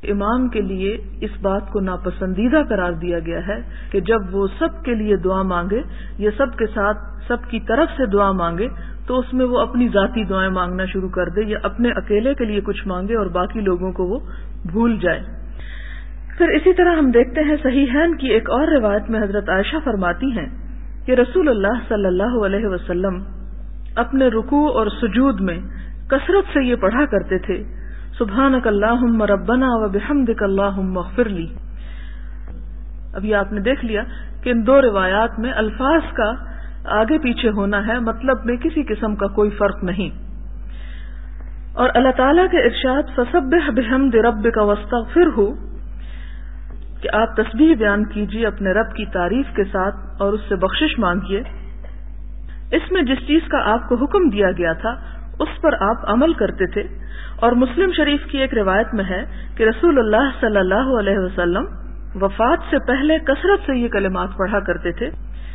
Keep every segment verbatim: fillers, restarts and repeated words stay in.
امام کے لیے اس بات کو ناپسندیدہ قرار دیا گیا ہے کہ جب وہ سب کے لیے دعا مانگے یا سب کے ساتھ سب کی طرف سے دعا مانگے تو اس میں وہ اپنی ذاتی دعائیں مانگنا شروع کر دے یا اپنے اکیلے کے لیے کچھ مانگے اور باقی لوگوں کو وہ بھول جائے۔ پھر اسی طرح ہم دیکھتے ہیں صحیحین کی ایک اور روایت میں حضرت عائشہ فرماتی ہیں کہ رسول اللہ صلی اللہ علیہ وسلم اپنے رکوع اور سجود میں کثرت سے یہ پڑھا کرتے تھے، سبحانک اللہم ربنا و بحمدک اللہم اغفر لی۔ اب یہ آپ نے دیکھ لیا کہ ان دو روایات میں الفاظ کا آگے پیچھے ہونا ہے، مطلب میں کسی قسم کا کوئی فرق نہیں۔ اور اللہ تعالیٰ کے ارشاد فسبح بحمد ربک واستغفرہ کہ آپ تسبیح بیان کیجیے اپنے رب کی تعریف کے ساتھ اور اس سے بخشش مانگیے، اس میں جس چیز کا آپ کو حکم دیا گیا تھا اس پر آپ عمل کرتے تھے۔ اور مسلم شریف کی ایک روایت میں ہے کہ رسول اللہ صلی اللہ علیہ وسلم وفات سے پہلے کثرت سے یہ کلمات پڑھا کرتے تھے،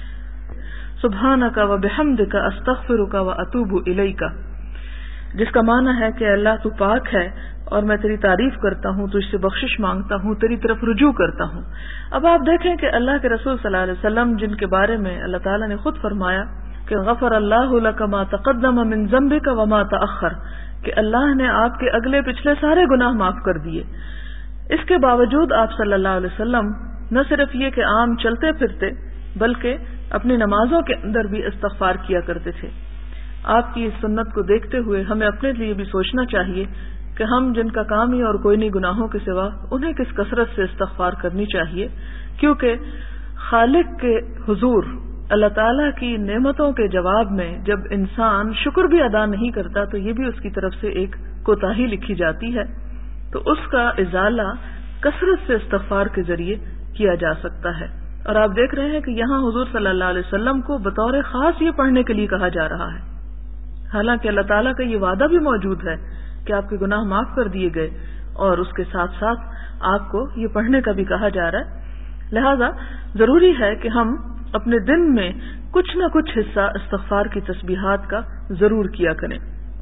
سبحانک و بحمدک استغفرک و اتوب الیک، جس کا معنی ہے کہ اللہ تو پاک ہے اور میں تیری تعریف کرتا ہوں، تجھ سے بخشش مانگتا ہوں، تیری طرف رجوع کرتا ہوں۔ اب آپ دیکھیں کہ اللہ کے رسول صلی اللہ علیہ وسلم جن کے بارے میں اللہ تعالیٰ نے خود فرمایا کہ غفر اللہ لک ما تقدم من ذنبک وما تأخر، کہ اللہ نے آپ کے اگلے پچھلے سارے گناہ معاف کر دیے، اس کے باوجود آپ صلی اللہ علیہ وسلم نہ صرف یہ کہ عام چلتے پھرتے بلکہ اپنی نمازوں کے اندر بھی استغفار کیا کرتے تھے۔ آپ کی اس سنت کو دیکھتے ہوئے ہمیں اپنے لیے بھی سوچنا چاہیے کہ ہم جن کا کام ہی اور کوئی نہیں گناہوں کے سوا، انہیں کس کثرت سے استغفار کرنی چاہیے، کیونکہ خالق کے حضور اللہ تعالیٰ کی نعمتوں کے جواب میں جب انسان شکر بھی ادا نہیں کرتا تو یہ بھی اس کی طرف سے ایک کوتاہی لکھی جاتی ہے، تو اس کا ازالہ کثرت سے استغفار کے ذریعے کیا جا سکتا ہے۔ اور آپ دیکھ رہے ہیں کہ یہاں حضور صلی اللہ علیہ وسلم کو بطور خاص یہ پڑھنے کے لیے کہا جا رہا ہے، حالانکہ اللہ تعالیٰ کا یہ وعدہ بھی موجود ہے کہ آپ کے گناہ معاف کر دیے گئے، اور اس کے ساتھ ساتھ آپ کو یہ پڑھنے کا بھی کہا جا رہا ہے۔ لہذا ضروری ہے کہ ہم اپنے دن میں کچھ نہ کچھ حصہ استغفار کی تسبیحات کا ضرور کیا کریں۔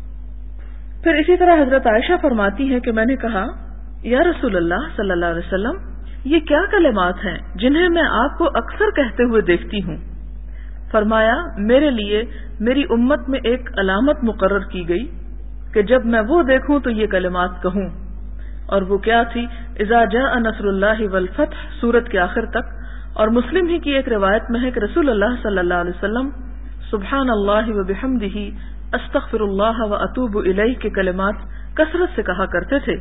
پھر اسی طرح حضرت عائشہ فرماتی ہے کہ میں نے کہا یا رسول اللہ صلی اللہ علیہ وسلم یہ کیا کلمات ہیں جنہیں میں آپ کو اکثر کہتے ہوئے دیکھتی ہوں؟ فرمایا میرے لیے میری امت میں ایک علامت مقرر کی گئی کہ جب میں وہ دیکھوں تو یہ کلمات کہوں، اور وہ کیا تھی؟ اذا جاء نصر اللہ والفتح سورت کے آخر تک۔ اور مسلم ہی کی ایک روایت میں ہے کہ رسول اللہ صلی اللہ علیہ وسلم سبحان اللہ و بحمدہ استغفر اللہ و اتوب الیہ کے کلمات کثرت سے کہا کرتے تھے۔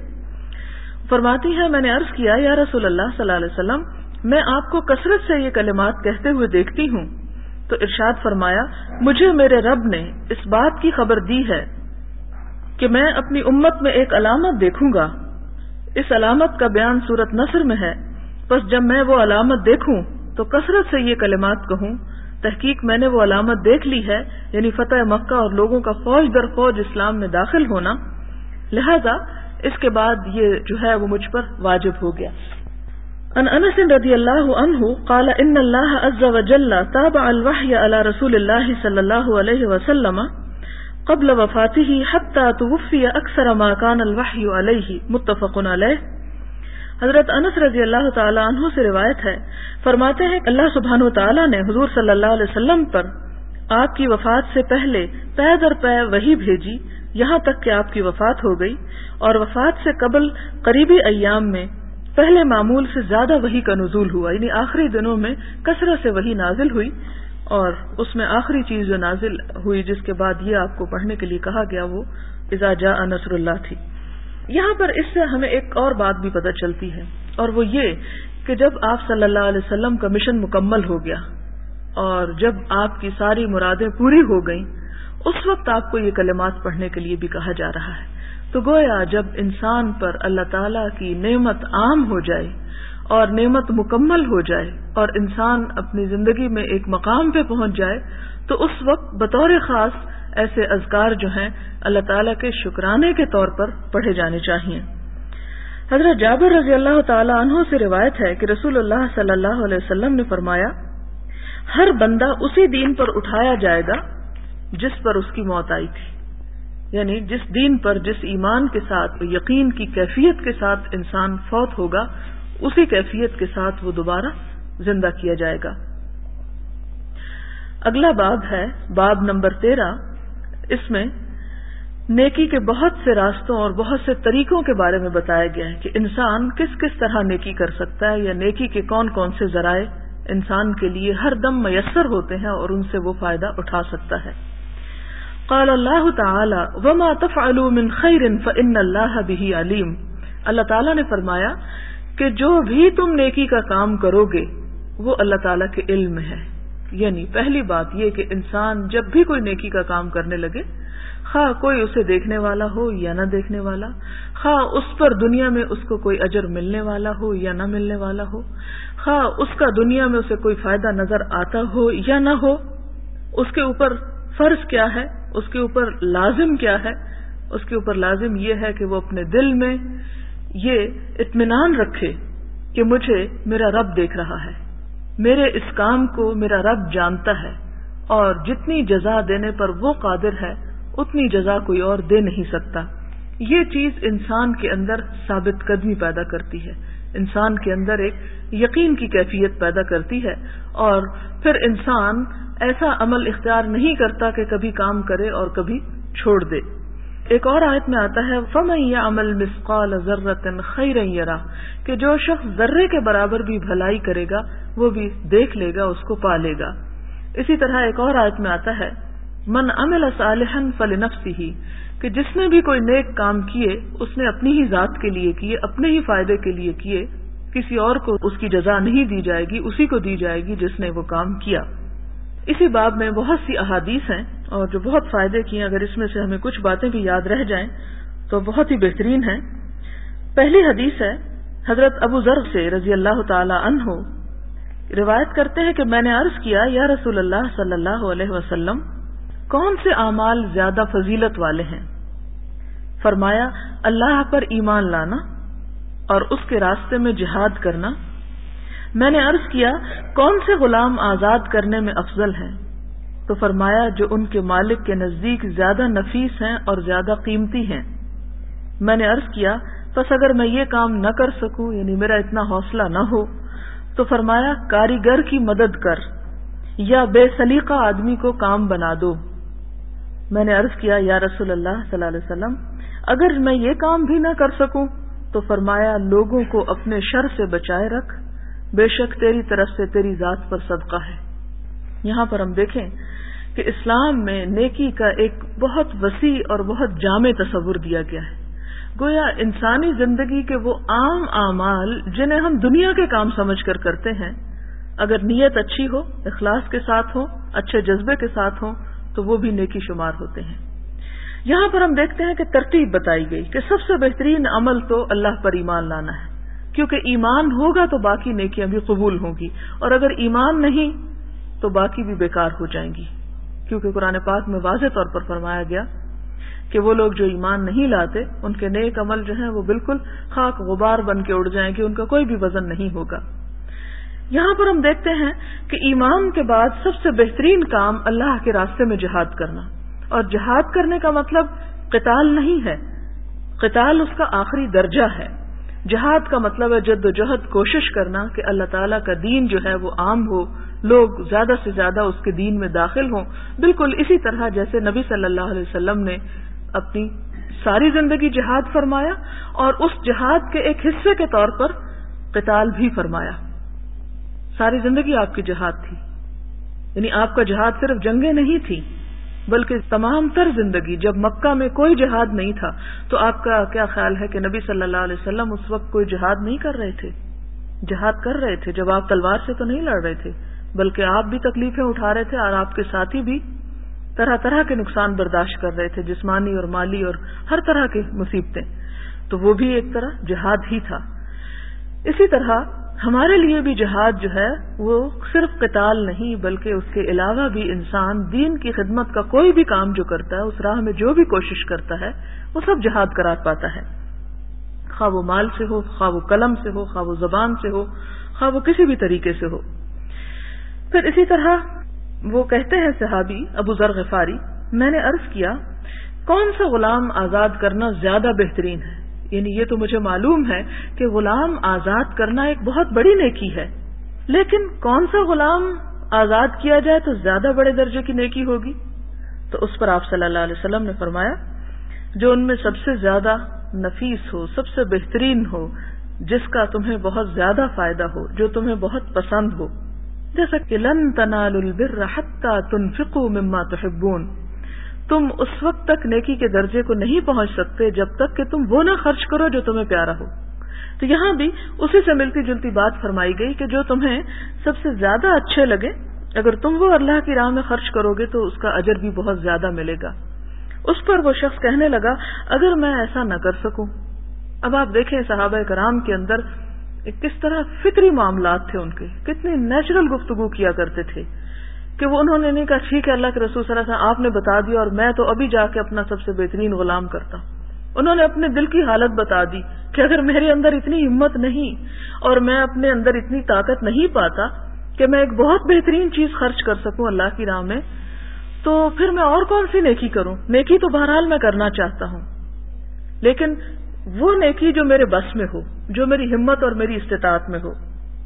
فرماتی ہے میں نے عرض کیا یا رسول اللہ صلی اللہ علیہ وسلم میں آپ کو کثرت سے یہ کلمات کہتے ہوئے دیکھتی ہوں، تو ارشاد فرمایا مجھے میرے رب نے اس بات کی خبر دی ہے کہ میں اپنی امت میں ایک علامت دیکھوں گا، اس علامت کا بیان سورت نصر میں ہے، بس جب میں وہ علامت دیکھوں تو کثرت سے یہ کلمات کہوں، تحقیق میں نے وہ علامت دیکھ لی ہے، یعنی فتح مکہ اور لوگوں کا فوج در فوج اسلام میں داخل ہونا، لہذا اس کے بعد یہ جو ہے وہ مجھ پر واجب ہو گیا۔ ان انس رضی اللہ عنہ قال ان اللہ عز وجل تابع الوحی علی رسول اللہ صلی اللہ علیہ وسلم قبل وفاته حتى توفی اکثر ما كان الوحی علیہ، متفق علیہ۔ حضرت انس رضی اللہ تعالی عنہ سے روایت ہے، فرماتے ہیں کہ اللہ سبحانہ وتعالی نے حضور صلی اللہ علیہ وسلم پر آپ کی وفات سے پہلے پے در پے وحی بھیجی یہاں تک کہ آپ کی وفات ہو گئی، اور وفات سے قبل قریبی ایام میں پہلے معمول سے زیادہ وحی کا نزول ہوا، یعنی آخری دنوں میں کثرت سے وحی نازل ہوئی، اور اس میں آخری چیز جو نازل ہوئی جس کے بعد یہ آپ کو پڑھنے کے لیے کہا گیا وہ اذا جاء نصر اللہ تھی۔ یہاں پر اس سے ہمیں ایک اور بات بھی پتہ چلتی ہے، اور وہ یہ کہ جب آپ صلی اللہ علیہ وسلم کا مشن مکمل ہو گیا اور جب آپ کی ساری مرادیں پوری ہو گئیں، اس وقت آپ کو یہ کلمات پڑھنے کے لیے بھی کہا جا رہا ہے۔ تو گویا جب انسان پر اللہ تعالیٰ کی نعمت عام ہو جائے اور نعمت مکمل ہو جائے اور انسان اپنی زندگی میں ایک مقام پہ پہنچ جائے تو اس وقت بطور خاص ایسے اذکار جو ہیں اللہ تعالیٰ کے شکرانے کے طور پر پڑھے جانے چاہیے۔ حضرت جابر رضی اللہ تعالی عنہ سے روایت ہے کہ رسول اللہ صلی اللہ علیہ وسلم نے فرمایا ہر بندہ اسی دین پر اٹھایا جائے گا جس پر اس کی موت آئی تھی، یعنی جس دین پر، جس ایمان کے ساتھ، یقین کی کیفیت کے ساتھ انسان فوت ہوگا، اسی کیفیت کے ساتھ وہ دوبارہ زندہ کیا جائے گا۔ اگلا باب ہے باب نمبر تیرہ، اس میں نیکی کے بہت سے راستوں اور بہت سے طریقوں کے بارے میں بتایا گیا ہے کہ انسان کس کس طرح نیکی کر سکتا ہے، یا نیکی کے کون کون سے ذرائع انسان کے لیے ہر دم میسر ہوتے ہیں اور ان سے وہ فائدہ اٹھا سکتا ہے۔ قال اللہ تعالی وما تفعلوا من خیر فإن اللہ بہ علیم، اللہ تعالیٰ نے فرمایا کہ جو بھی تم نیکی کا کام کرو گے وہ اللہ تعالیٰ کے علم ہے۔ یعنی پہلی بات یہ کہ انسان جب بھی کوئی نیکی کا کام کرنے لگے، خواہ کوئی اسے دیکھنے والا ہو یا نہ دیکھنے والا، خواہ اس پر دنیا میں اس کو کوئی اجر ملنے والا ہو یا نہ ملنے والا ہو، خواہ اس کا دنیا میں اسے کوئی فائدہ نظر آتا ہو یا نہ ہو، اس کے اوپر فرض کیا ہے، اس کے اوپر لازم کیا ہے؟ اس کے اوپر لازم یہ ہے کہ وہ اپنے دل میں یہ اطمینان رکھے کہ مجھے میرا رب دیکھ رہا ہے، میرے اس کام کو میرا رب جانتا ہے، اور جتنی جزا دینے پر وہ قادر ہے اتنی جزا کوئی اور دے نہیں سکتا۔ یہ چیز انسان کے اندر ثابت قدمی پیدا کرتی ہے، انسان کے اندر ایک یقین کی کیفیت پیدا کرتی ہے، اور پھر انسان ایسا عمل اختیار نہیں کرتا کہ کبھی کام کرے اور کبھی چھوڑ دے۔ ایک اور آیت میں آتا ہے فَمَن يَعْمَلْ مِثْقَالَ ذَرَّةٍ خَيْرًا يَرَهُ، کہ جو شخص ذرے کے برابر بھی بھلائی کرے گا وہ بھی دیکھ لے گا، اس کو پا لے گا۔ اسی طرح ایک اور آیت میں آتا ہے من عمل صالحا فلنفسہ، کہ جس نے بھی کوئی نیک کام کیے اس نے اپنی ہی ذات کے لیے کیے، اپنے ہی فائدے کے لیے کیے، کسی اور کو اس کی جزا نہیں دی جائے گی، اسی کو دی جائے گی جس نے وہ کام کیا۔ اسی باب میں بہت سی احادیث ہیں اور جو بہت فائدے کی ہیں، اگر اس میں سے ہمیں کچھ باتیں بھی یاد رہ جائیں تو بہت ہی بہترین ہیں۔ پہلی حدیث ہے حضرت ابو ذر سے رضی اللہ تعالی عنہ، روایت کرتے ہیں کہ میں نے عرض کیا یا رسول اللہ صلی اللہ علیہ وسلم، کون سے اعمال زیادہ فضیلت والے ہیں؟ فرمایا اللہ پر ایمان لانا اور اس کے راستے میں جہاد کرنا۔ میں نے عرض کیا کون سے غلام آزاد کرنے میں افضل ہیں؟ تو فرمایا جو ان کے مالک کے نزدیک زیادہ نفیس ہیں اور زیادہ قیمتی ہیں۔ میں نے عرض کیا پس اگر میں یہ کام نہ کر سکوں، یعنی میرا اتنا حوصلہ نہ ہو، تو فرمایا کاریگر کی مدد کر یا بے سلیقہ آدمی کو کام بنا دو۔ میں نے عرض کیا یا رسول اللہ صلی اللہ علیہ وسلم اگر میں یہ کام بھی نہ کر سکوں، تو فرمایا لوگوں کو اپنے شر سے بچائے رکھ، بے شک تیری طرف سے تیری ذات پر صدقہ ہے۔ یہاں پر ہم دیکھیں کہ اسلام میں نیکی کا ایک بہت وسیع اور بہت جامع تصور دیا گیا ہے، گویا انسانی زندگی کے وہ عام اعمال جنہیں ہم دنیا کے کام سمجھ کر کرتے ہیں، اگر نیت اچھی ہو، اخلاص کے ساتھ ہو، اچھے جذبے کے ساتھ ہو، تو وہ بھی نیکی شمار ہوتے ہیں۔ یہاں پر ہم دیکھتے ہیں کہ ترتیب بتائی گئی کہ سب سے بہترین عمل تو اللہ پر ایمان لانا ہے، کیونکہ ایمان ہوگا تو باقی نیکیاں بھی قبول ہوں گی، اور اگر ایمان نہیں تو باقی بھی بیکار ہو جائیں گی، کیونکہ قرآن پاک میں واضح طور پر فرمایا گیا کہ وہ لوگ جو ایمان نہیں لاتے ان کے نیک عمل جو ہیں وہ بالکل خاک غبار بن کے اڑ جائیں گے، ان کا کوئی بھی وزن نہیں ہوگا۔ یہاں پر ہم دیکھتے ہیں کہ ایمان کے بعد سب سے بہترین کام اللہ کے راستے میں جہاد کرنا، اور جہاد کرنے کا مطلب قتال نہیں ہے، قتال اس کا آخری درجہ ہے۔ جہاد کا مطلب ہے جد و جہد، کوشش کرنا کہ اللہ تعالیٰ کا دین جو ہے وہ عام ہو، لوگ زیادہ سے زیادہ اس کے دین میں داخل ہوں، بالکل اسی طرح جیسے نبی صلی اللہ علیہ وسلم نے اپنی ساری زندگی جہاد فرمایا اور اس جہاد کے ایک حصے کے طور پر قتال بھی فرمایا۔ ساری زندگی آپ کی جہاد تھی، یعنی آپ کا جہاد صرف جنگیں نہیں تھی بلکہ تمام تر زندگی۔ جب مکہ میں کوئی جہاد نہیں تھا تو آپ کا کیا خیال ہے کہ نبی صلی اللہ علیہ وسلم اس وقت کوئی جہاد نہیں کر رہے تھے؟ جہاد کر رہے تھے۔ جب آپ تلوار سے تو نہیں لڑ رہے تھے بلکہ آپ بھی تکلیفیں اٹھا رہے تھے اور آپ کے ساتھی بھی طرح طرح کے نقصان برداشت کر رہے تھے، جسمانی اور مالی اور ہر طرح کی مصیبتیں، تو وہ بھی ایک طرح جہاد ہی تھا۔ اسی طرح ہمارے لیے بھی جہاد جو ہے وہ صرف قتال نہیں بلکہ اس کے علاوہ بھی انسان دین کی خدمت کا کوئی بھی کام جو کرتا ہے، اس راہ میں جو بھی کوشش کرتا ہے، وہ سب جہاد قرار پاتا ہے، خواہ وہ مال سے ہو، خواہ وہ قلم سے ہو، خواہ وہ زبان سے ہو، خواہ وہ کسی بھی طریقے سے ہو۔ پھر اسی طرح وہ کہتے ہیں صحابی ابو ذر غفاری، میں نے عرض کیا کون سا غلام آزاد کرنا زیادہ بہترین ہے؟ یعنی یہ تو مجھے معلوم ہے کہ غلام آزاد کرنا ایک بہت بڑی نیکی ہے، لیکن کون سا غلام آزاد کیا جائے تو زیادہ بڑے درجے کی نیکی ہوگی؟ تو اس پر آپ صلی اللہ علیہ وسلم نے فرمایا جو ان میں سب سے زیادہ نفیس ہو، سب سے بہترین ہو، جس کا تمہیں بہت زیادہ فائدہ ہو، جو تمہیں بہت پسند ہو، جیسا کہ لن تنالوا البر حتى تنفقوا مما تحبون، تم اس وقت تک نیکی کے درجے کو نہیں پہنچ سکتے جب تک کہ تم وہ نہ خرچ کرو جو تمہیں پیارا ہو۔ تو یہاں بھی اسی سے ملتی جلتی بات فرمائی گئی کہ جو تمہیں سب سے زیادہ اچھے لگے اگر تم وہ اللہ کی راہ میں خرچ کرو گے تو اس کا اجر بھی بہت زیادہ ملے گا۔ اس پر وہ شخص کہنے لگا اگر میں ایسا نہ کر سکوں۔ اب آپ دیکھیں صحابہ کرام کے اندر کس طرح فطری معاملات تھے، ان کے کتنی نیچرل گفتگو کیا کرتے تھے کہ وہ انہوں نے نہیں کہا ٹھیک ہے اللہ کے رسول صلی اللہ علیہ وسلم آپ نے بتا دیا اور میں تو ابھی جا کے اپنا سب سے بہترین غلام کرتا ہوں۔ انہوں نے اپنے دل کی حالت بتا دی کہ اگر میرے اندر اتنی ہمت نہیں اور میں اپنے اندر اتنی طاقت نہیں پاتا کہ میں ایک بہت بہترین چیز خرچ کر سکوں اللہ کی راہ میں، تو پھر میں اور کون سی نیکی کروں؟ نیکی تو بہرحال میں کرنا چاہتا ہوں، لیکن وہ نیکی جو میرے بس میں ہو، جو میری ہمت اور میری استطاعت میں ہو۔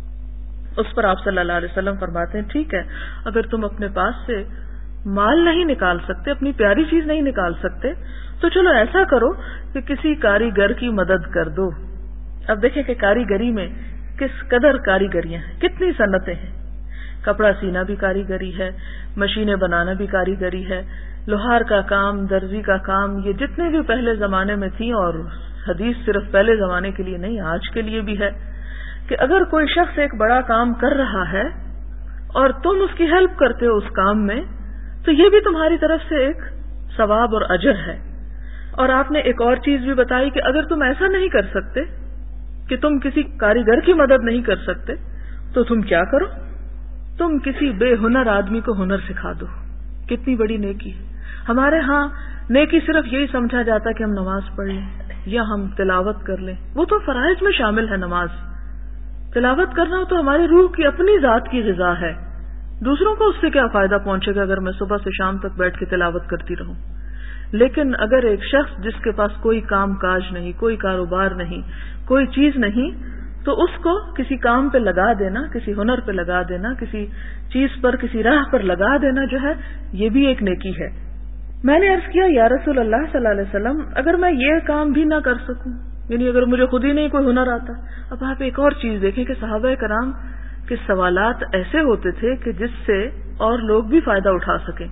اس پر آپ صلی اللہ علیہ وسلم فرماتے ہیں ٹھیک ہے اگر تم اپنے پاس سے مال نہیں نکال سکتے، اپنی پیاری چیز نہیں نکال سکتے، تو چلو ایسا کرو کہ کسی کاریگر کی مدد کر دو۔ اب دیکھیں کہ کاریگری میں کس قدر کاریگریاں ہیں، کتنی صنعتیں ہیں، کپڑا سینا بھی کاریگری ہے، مشینیں بنانا بھی کاریگری ہے، لوہار کا کام، درزی کا کام، یہ جتنے بھی پہلے زمانے میں تھی، اور حدیث صرف پہلے زمانے کے لیے نہیں آج کے لیے بھی ہے کہ اگر کوئی شخص ایک بڑا کام کر رہا ہے اور تم اس کی ہیلپ کرتے ہو اس کام میں تو یہ بھی تمہاری طرف سے ایک ثواب اور اجر ہے۔ اور آپ نے ایک اور چیز بھی بتائی کہ اگر تم ایسا نہیں کر سکتے کہ تم کسی کاریگر کی مدد نہیں کر سکتے تو تم کیا کرو، تم کسی بے ہنر آدمی کو ہنر سکھا دو۔ کتنی بڑی نیکی ہے۔ ہمارے ہاں نیکی صرف یہی سمجھا جاتا کہ ہم نماز پڑھ لیں یا ہم تلاوت کر لیں، وہ تو فرائض میں شامل ہے۔ نماز تلاوت کرنا تو ہماری روح کی اپنی ذات کی غذا ہے، دوسروں کو اس سے کیا فائدہ پہنچے گا اگر میں صبح سے شام تک بیٹھ کے تلاوت کرتی رہوں۔ لیکن اگر ایک شخص جس کے پاس کوئی کام کاج نہیں، کوئی کاروبار نہیں، کوئی چیز نہیں، تو اس کو کسی کام پہ لگا دینا، کسی ہنر پہ لگا دینا، کسی چیز پر، کسی راہ پر لگا دینا جو ہے یہ بھی ایک نیکی ہے۔ میں نے عرض کیا یا رسول اللہ صلی اللہ علیہ وسلم اگر میں یہ کام بھی نہ کر سکوں، یعنی اگر مجھے خود ہی نہیں کوئی ہنر آتا۔ اب آپ ایک اور چیز دیکھیں کہ صحابہ کرام کے سوالات ایسے ہوتے تھے کہ جس سے اور لوگ بھی فائدہ اٹھا سکیں۔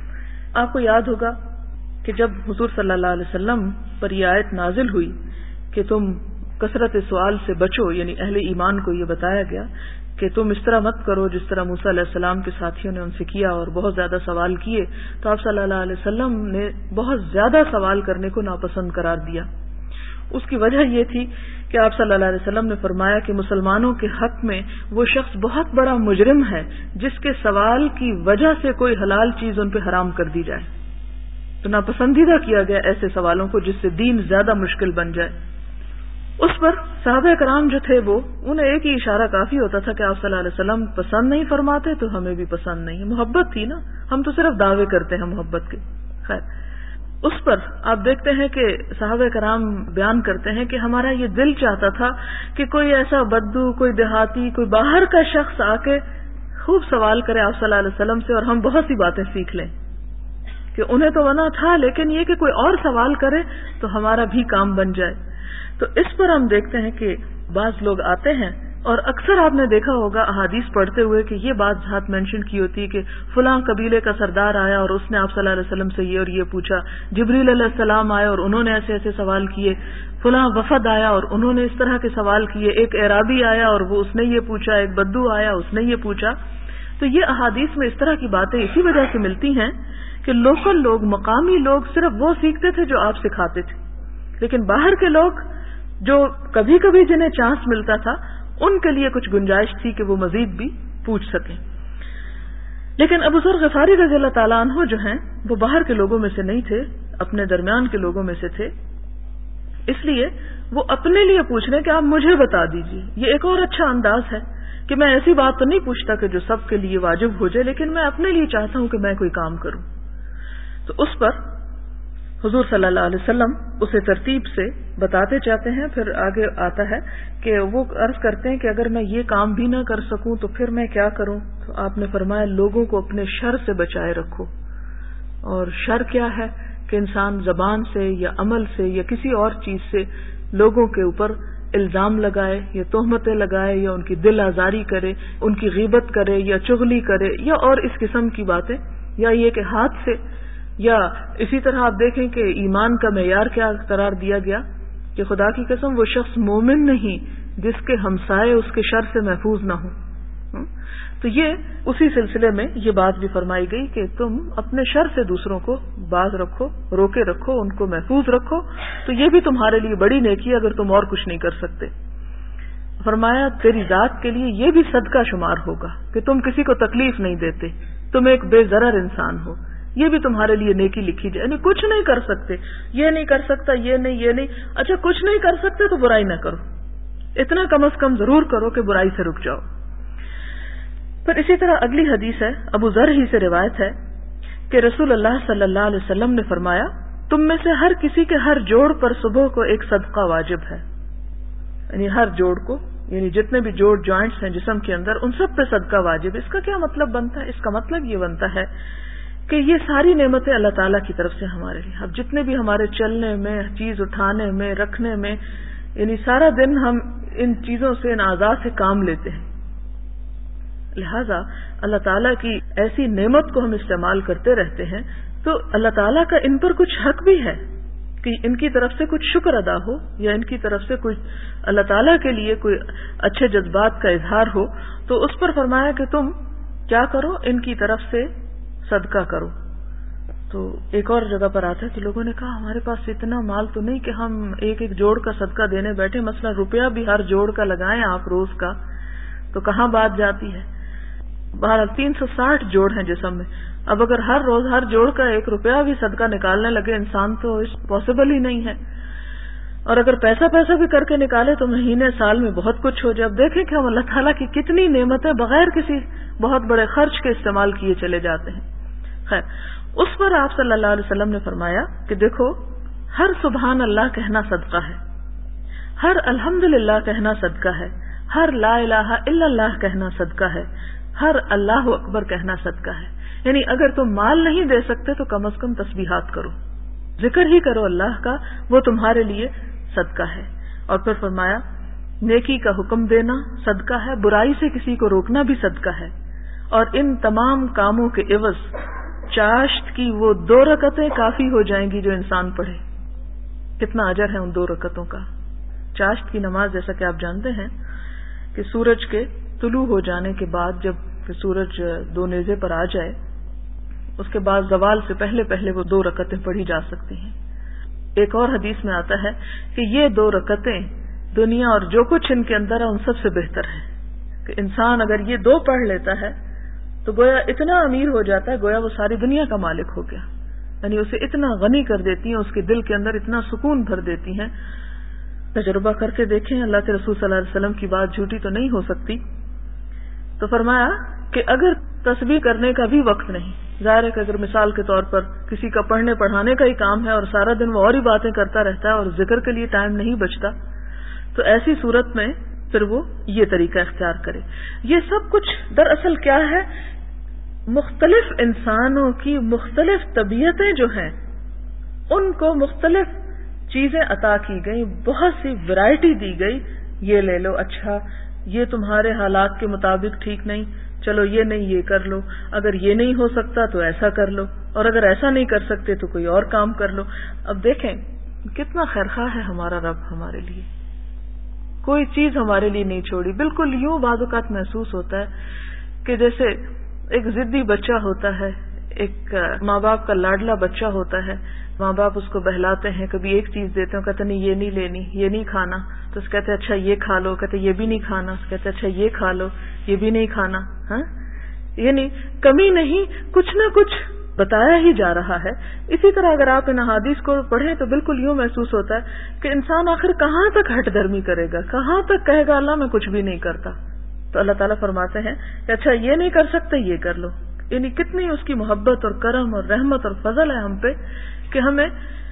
آپ کو یاد ہوگا کہ جب حضور صلی اللہ علیہ وسلم پر یہ آیت نازل ہوئی کہ تم کثرت سوال سے بچو، یعنی اہل ایمان کو یہ بتایا گیا کہ تم اس طرح مت کرو جس طرح موسیٰ علیہ السلام کے ساتھیوں نے ان سے کیا اور بہت زیادہ سوال کیے، تو آپ صلی اللہ علیہ وسلم نے بہت زیادہ سوال کرنے کو ناپسند قرار دیا۔ اس کی وجہ یہ تھی کہ آپ صلی اللہ علیہ وسلم نے فرمایا کہ مسلمانوں کے حق میں وہ شخص بہت بڑا مجرم ہے جس کے سوال کی وجہ سے کوئی حلال چیز ان پہ حرام کر دی جائے۔ تو ناپسندیدہ کیا گیا ایسے سوالوں کو جس سے دین زیادہ مشکل بن جائے۔ اس پر صحابہ کرام جو تھے وہ انہیں ایک ہی اشارہ کافی ہوتا تھا کہ آپ صلی اللہ علیہ وسلم پسند نہیں فرماتے تو ہمیں بھی پسند نہیں۔ محبت تھی نا، ہم تو صرف دعوے کرتے ہیں محبت کے۔ خیر، اس پر آپ دیکھتے ہیں کہ صحابہ کرام بیان کرتے ہیں کہ ہمارا یہ دل چاہتا تھا کہ کوئی ایسا بدو، کوئی دیہاتی، کوئی باہر کا شخص آ کے خوب سوال کرے آپ صلی اللہ علیہ وسلم سے اور ہم بہت سی باتیں سیکھ لیں، کہ انہیں تو منع تھا لیکن یہ کہ کوئی اور سوال کرے تو ہمارا بھی کام بن جائے۔ تو اس پر ہم دیکھتے ہیں کہ بعض لوگ آتے ہیں اور اکثر آپ نے دیکھا ہوگا احادیث پڑھتے ہوئے کہ یہ بات ذات مینشن کی ہوتی ہے کہ فلاں قبیلے کا سردار آیا اور اس نے آپ صلی اللہ علیہ وسلم سے یہ اور یہ پوچھا، جبریل علیہ السلام آئے اور انہوں نے ایسے ایسے سوال کیے، فلاں وفد آیا اور انہوں نے اس طرح کے سوال کیے، ایک اعرابی آیا اور وہ اس نے یہ پوچھا، ایک بدو آیا اس نے یہ پوچھا۔ تو یہ احادیث میں اس طرح کی باتیں اسی وجہ سے ملتی ہیں کہ لوکل لوگ، مقامی لوگ صرف وہ سیکھتے تھے جو آپ سکھاتے تھے، لیکن باہر کے لوگ جو کبھی کبھی جنہیں چانس ملتا تھا ان کے لیے کچھ گنجائش تھی کہ وہ مزید بھی پوچھ سکیں۔ لیکن ابو ذر غفاری رضی اللہ تعالیٰ عنہ جو ہیں وہ باہر کے لوگوں میں سے نہیں تھے، اپنے درمیان کے لوگوں میں سے تھے، اس لیے وہ اپنے لیے پوچھ رہے کہ آپ مجھے بتا دیجیے۔ یہ ایک اور اچھا انداز ہے کہ میں ایسی بات تو نہیں پوچھتا کہ جو سب کے لیے واجب ہو جائے، لیکن میں اپنے لیے چاہتا ہوں کہ میں کوئی کام کروں۔ تو اس پر حضور صلی اللہ علیہ وسلم اسے ترتیب سے بتاتے جاتے ہیں. پھر آگے آتا ہے کہ وہ عرض کرتے ہیں کہ اگر میں یہ کام بھی نہ کر سکوں تو پھر میں کیا کروں؟ تو آپ نے فرمایا لوگوں کو اپنے شر سے بچائے رکھو. اور شر کیا ہے کہ انسان زبان سے یا عمل سے یا کسی اور چیز سے لوگوں کے اوپر الزام لگائے یا تہمتیں لگائے یا ان کی دل آزاری کرے، ان کی غیبت کرے یا چغلی کرے یا اور اس قسم کی باتیں، یا یہ کہ ہاتھ سے، یا اسی طرح آپ دیکھیں کہ ایمان کا معیار کیا قرار دیا گیا کہ خدا کی قسم وہ شخص مومن نہیں جس کے ہمسائے اس کے شر سے محفوظ نہ ہوں. تو یہ اسی سلسلے میں یہ بات بھی فرمائی گئی کہ تم اپنے شر سے دوسروں کو باز رکھو، روکے رکھو، ان کو محفوظ رکھو، تو یہ بھی تمہارے لیے بڑی نیکی ہے اگر تم اور کچھ نہیں کر سکتے. فرمایا تیری ذات کے لیے یہ بھی صدقہ شمار ہوگا کہ تم کسی کو تکلیف نہیں دیتے، تم ایک بے ضرر انسان ہو، یہ بھی تمہارے لیے نیکی لکھی جائے. یعنی کچھ نہیں کر سکتے، یہ نہیں کر سکتا، یہ نہیں یہ نہیں اچھا کچھ نہیں کر سکتے تو برائی نہ کرو، اتنا کم از کم ضرور کرو کہ برائی سے رک جاؤ. پھر اسی طرح اگلی حدیث ہے، ابو ذر ہی سے روایت ہے کہ رسول اللہ صلی اللہ علیہ وسلم نے فرمایا تم میں سے ہر کسی کے ہر جوڑ پر صبح کو ایک صدقہ واجب ہے. یعنی ہر جوڑ کو، یعنی جتنے بھی جوڑ جوائنٹس ہیں جسم کے اندر ان سب پہ صدقہ واجب ہے. اس کا کیا مطلب بنتا ہے؟ اس کا مطلب یہ بنتا ہے کہ یہ ساری نعمتیں اللہ تعالیٰ کی طرف سے ہمارے لیے، اب جتنے بھی ہمارے چلنے میں، چیز اٹھانے میں، رکھنے میں، یعنی سارا دن ہم ان چیزوں سے، ان اعضاء سے کام لیتے ہیں. لہذا اللہ تعالیٰ کی ایسی نعمت کو ہم استعمال کرتے رہتے ہیں تو اللہ تعالیٰ کا ان پر کچھ حق بھی ہے کہ ان کی طرف سے کچھ شکر ادا ہو یا ان کی طرف سے کچھ اللہ تعالیٰ کے لیے کوئی اچھے جذبات کا اظہار ہو. تو اس پر فرمایا کہ تم کیا کرو، ان کی طرف سے صدقہ کرو. تو ایک اور جگہ پر آتا ہے کہ لوگوں نے کہا ہمارے پاس اتنا مال تو نہیں کہ ہم ایک ایک جوڑ کا صدقہ دینے بیٹھے، مثلا روپیہ بھی ہر جوڑ کا لگائیں آپ روز کا، تو کہاں بات جاتی ہے؟ بہرحال تین سو ساٹھ جوڑ ہیں جسم میں، اب اگر ہر روز ہر جوڑ کا ایک روپیہ بھی صدقہ نکالنے لگے انسان تو اس پاسبل ہی نہیں ہے. اور اگر پیسہ پیسہ بھی کر کے نکالے تو مہینے سال میں بہت کچھ ہو جائے. اب دیکھیں کہ ہم اللہ تعالیٰ کی کتنی نعمتیں بغیر کسی بہت بڑے خرچ کے استعمال کیے چلے جاتے ہیں. خیر، اس پر آپ صلی اللہ علیہ وسلم نے فرمایا کہ دیکھو ہر سبحان اللہ کہنا صدقہ ہے، ہر الحمدللہ کہنا صدقہ ہے، ہر لا الہ الا اللہ کہنا صدقہ ہے، ہر اللہ اکبر کہنا صدقہ ہے. یعنی اگر تم مال نہیں دے سکتے تو کم از کم تسبیحات کرو، ذکر ہی کرو اللہ کا، وہ تمہارے لیے صدقہ ہے. اور پھر فرمایا نیکی کا حکم دینا صدقہ ہے، برائی سے کسی کو روکنا بھی صدقہ ہے. اور ان تمام کاموں کے عوض چاشت کی وہ دو رکعتیں کافی ہو جائیں گی جو انسان پڑھے. کتنا اجر ہے ان دو رکعتوں کا. چاشت کی نماز جیسا کہ آپ جانتے ہیں کہ سورج کے طلوع ہو جانے کے بعد جب کہ سورج دو نیزے پر آ جائے اس کے بعد زوال سے پہلے پہلے وہ دو رکعتیں پڑھی جا سکتی ہیں. ایک اور حدیث میں آتا ہے کہ یہ دو رکعتیں دنیا اور جو کچھ ان کے اندر ہے ان سب سے بہتر ہے. کہ انسان اگر یہ دو پڑھ لیتا ہے تو گویا اتنا امیر ہو جاتا ہے، گویا وہ ساری دنیا کا مالک ہو گیا. یعنی اسے اتنا غنی کر دیتی ہیں، اس کے دل کے اندر اتنا سکون بھر دیتی ہیں. تجربہ کر کے دیکھیں، اللہ کے رسول صلی اللہ علیہ وسلم کی بات جھوٹی تو نہیں ہو سکتی. تو فرمایا کہ اگر تسبیح کرنے کا بھی وقت نہیں، ظاہر ہے کہ اگر مثال کے طور پر کسی کا پڑھنے پڑھانے کا ہی کام ہے اور سارا دن وہ اور ہی باتیں کرتا رہتا ہے اور ذکر کے لیے ٹائم نہیں بچتا، تو ایسی صورت میں پھر وہ یہ طریقہ اختیار کرے. یہ سب کچھ دراصل کیا ہے؟ مختلف انسانوں کی مختلف طبیعتیں جو ہیں ان کو مختلف چیزیں عطا کی گئی، بہت سی ورائٹی دی گئی. یہ لے لو، اچھا یہ تمہارے حالات کے مطابق ٹھیک نہیں، چلو یہ نہیں یہ کر لو، اگر یہ نہیں ہو سکتا تو ایسا کر لو، اور اگر ایسا نہیں کر سکتے تو کوئی اور کام کر لو. اب دیکھیں کتنا خیرخواہ ہے ہمارا رب ہمارے لیے، کوئی چیز ہمارے لیے نہیں چھوڑی. بالکل یوں بعض اوقات محسوس ہوتا ہے کہ جیسے ایک ضدی بچہ ہوتا ہے، ایک ماں باپ کا لاڈلا بچہ ہوتا ہے، ماں باپ اس کو بہلاتے ہیں، کبھی ایک چیز دیتے ہیں، کہتے نہیں یہ نہیں لینی، یہ نہیں کھانا، تو اس کہتے اچھا یہ کھا لو، کہتے یہ بھی نہیں کھانا، اس کہتے اچھا یہ کھا لو، یہ بھی نہیں کھانا. ہاں یعنی کمی نہیں، کچھ نہ کچھ بتایا ہی جا رہا ہے. اسی طرح اگر آپ ان احادیث کو پڑھیں تو بالکل یوں محسوس ہوتا ہے کہ انسان آخر کہاں تک ہٹ درمی کرے گا، کہاں تک کہے گا اللہ میں کچھ بھی نہیں کرتا. تو اللہ تعالیٰ فرماتے ہیں کہ اچھا یہ نہیں کر سکتے یہ کر لو. یعنی کتنی اس کی محبت اور کرم اور رحمت اور فضل ہے ہم پہ کہ ہمیں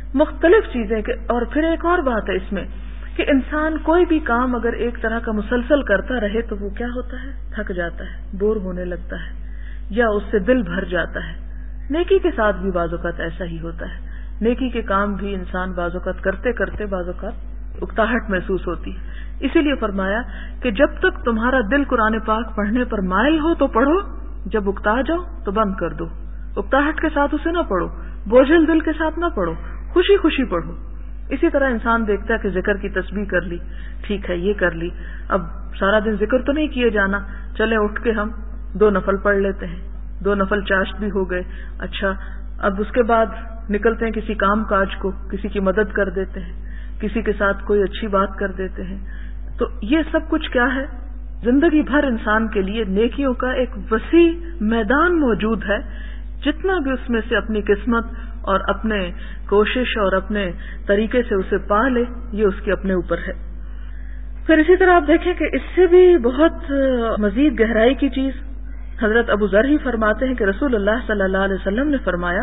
مختلف چیزیں کہ اور پھر ایک اور بات ہے اس میں کہ انسان کوئی بھی کام اگر ایک طرح کا مسلسل کرتا رہے تو وہ کیا ہوتا ہے، تھک جاتا ہے، بور ہونے لگتا ہے یا اس سے دل بھر جاتا ہے. نیکی کے ساتھ بھی بعض اوقات ایسا ہی ہوتا ہے. نیکی کے کام بھی انسان بعض اوقات کرتے کرتے بعض اوقات اکتاہٹ محسوس ہوتی ہے. اسی لیے فرمایا کہ جب تک تمہارا دل قرآن پاک پڑھنے پر مائل ہو تو پڑھو، جب اکتا جاؤ تو بند کر دو. اکتاہٹ کے ساتھ اسے نہ پڑھو، بوجھل دل کے ساتھ نہ پڑھو، خوشی خوشی پڑھو. اسی طرح انسان دیکھتا ہے کہ ذکر کی تسبیح کر لی، ٹھیک ہے یہ کر لی، اب سارا دن ذکر تو نہیں کیے جانا، چلے اٹھ کے ہم دو نفل پڑھ لیتے ہیں، دو نفل چاشت بھی ہو گئے. اچھا اب اس کے بعد نکلتے ہیں کسی کام کاج کو، کسی کی مدد کر دیتے ہیں، کسی کے ساتھ کوئی اچھی بات کر دیتے ہیں. تو یہ سب کچھ کیا ہے، زندگی بھر انسان کے لیے نیکیوں کا ایک وسیع میدان موجود ہے. جتنا بھی اس میں سے اپنی قسمت اور اپنے کوشش اور اپنے طریقے سے اسے پا لے، یہ اس کے اپنے اوپر ہے. پھر اسی طرح آپ دیکھیں کہ اس سے بھی بہت مزید گہرائی کی چیز حضرت ابو ذر ہی فرماتے ہیں کہ رسول اللہ صلی اللہ علیہ وسلم نے فرمایا،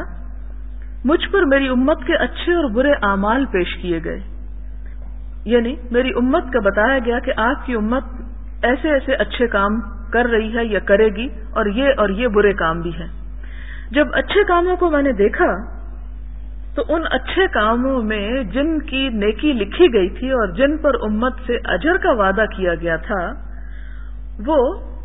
مجھ پر میری امت کے اچھے اور برے اعمال پیش کیے گئے. یعنی میری امت کا بتایا گیا کہ آپ کی امت ایسے ایسے اچھے کام کر رہی ہے یا کرے گی، اور یہ اور یہ برے کام بھی ہیں. جب اچھے کاموں کو میں نے دیکھا تو ان اچھے کاموں میں جن کی نیکی لکھی گئی تھی اور جن پر امت سے اجر کا وعدہ کیا گیا تھا، وہ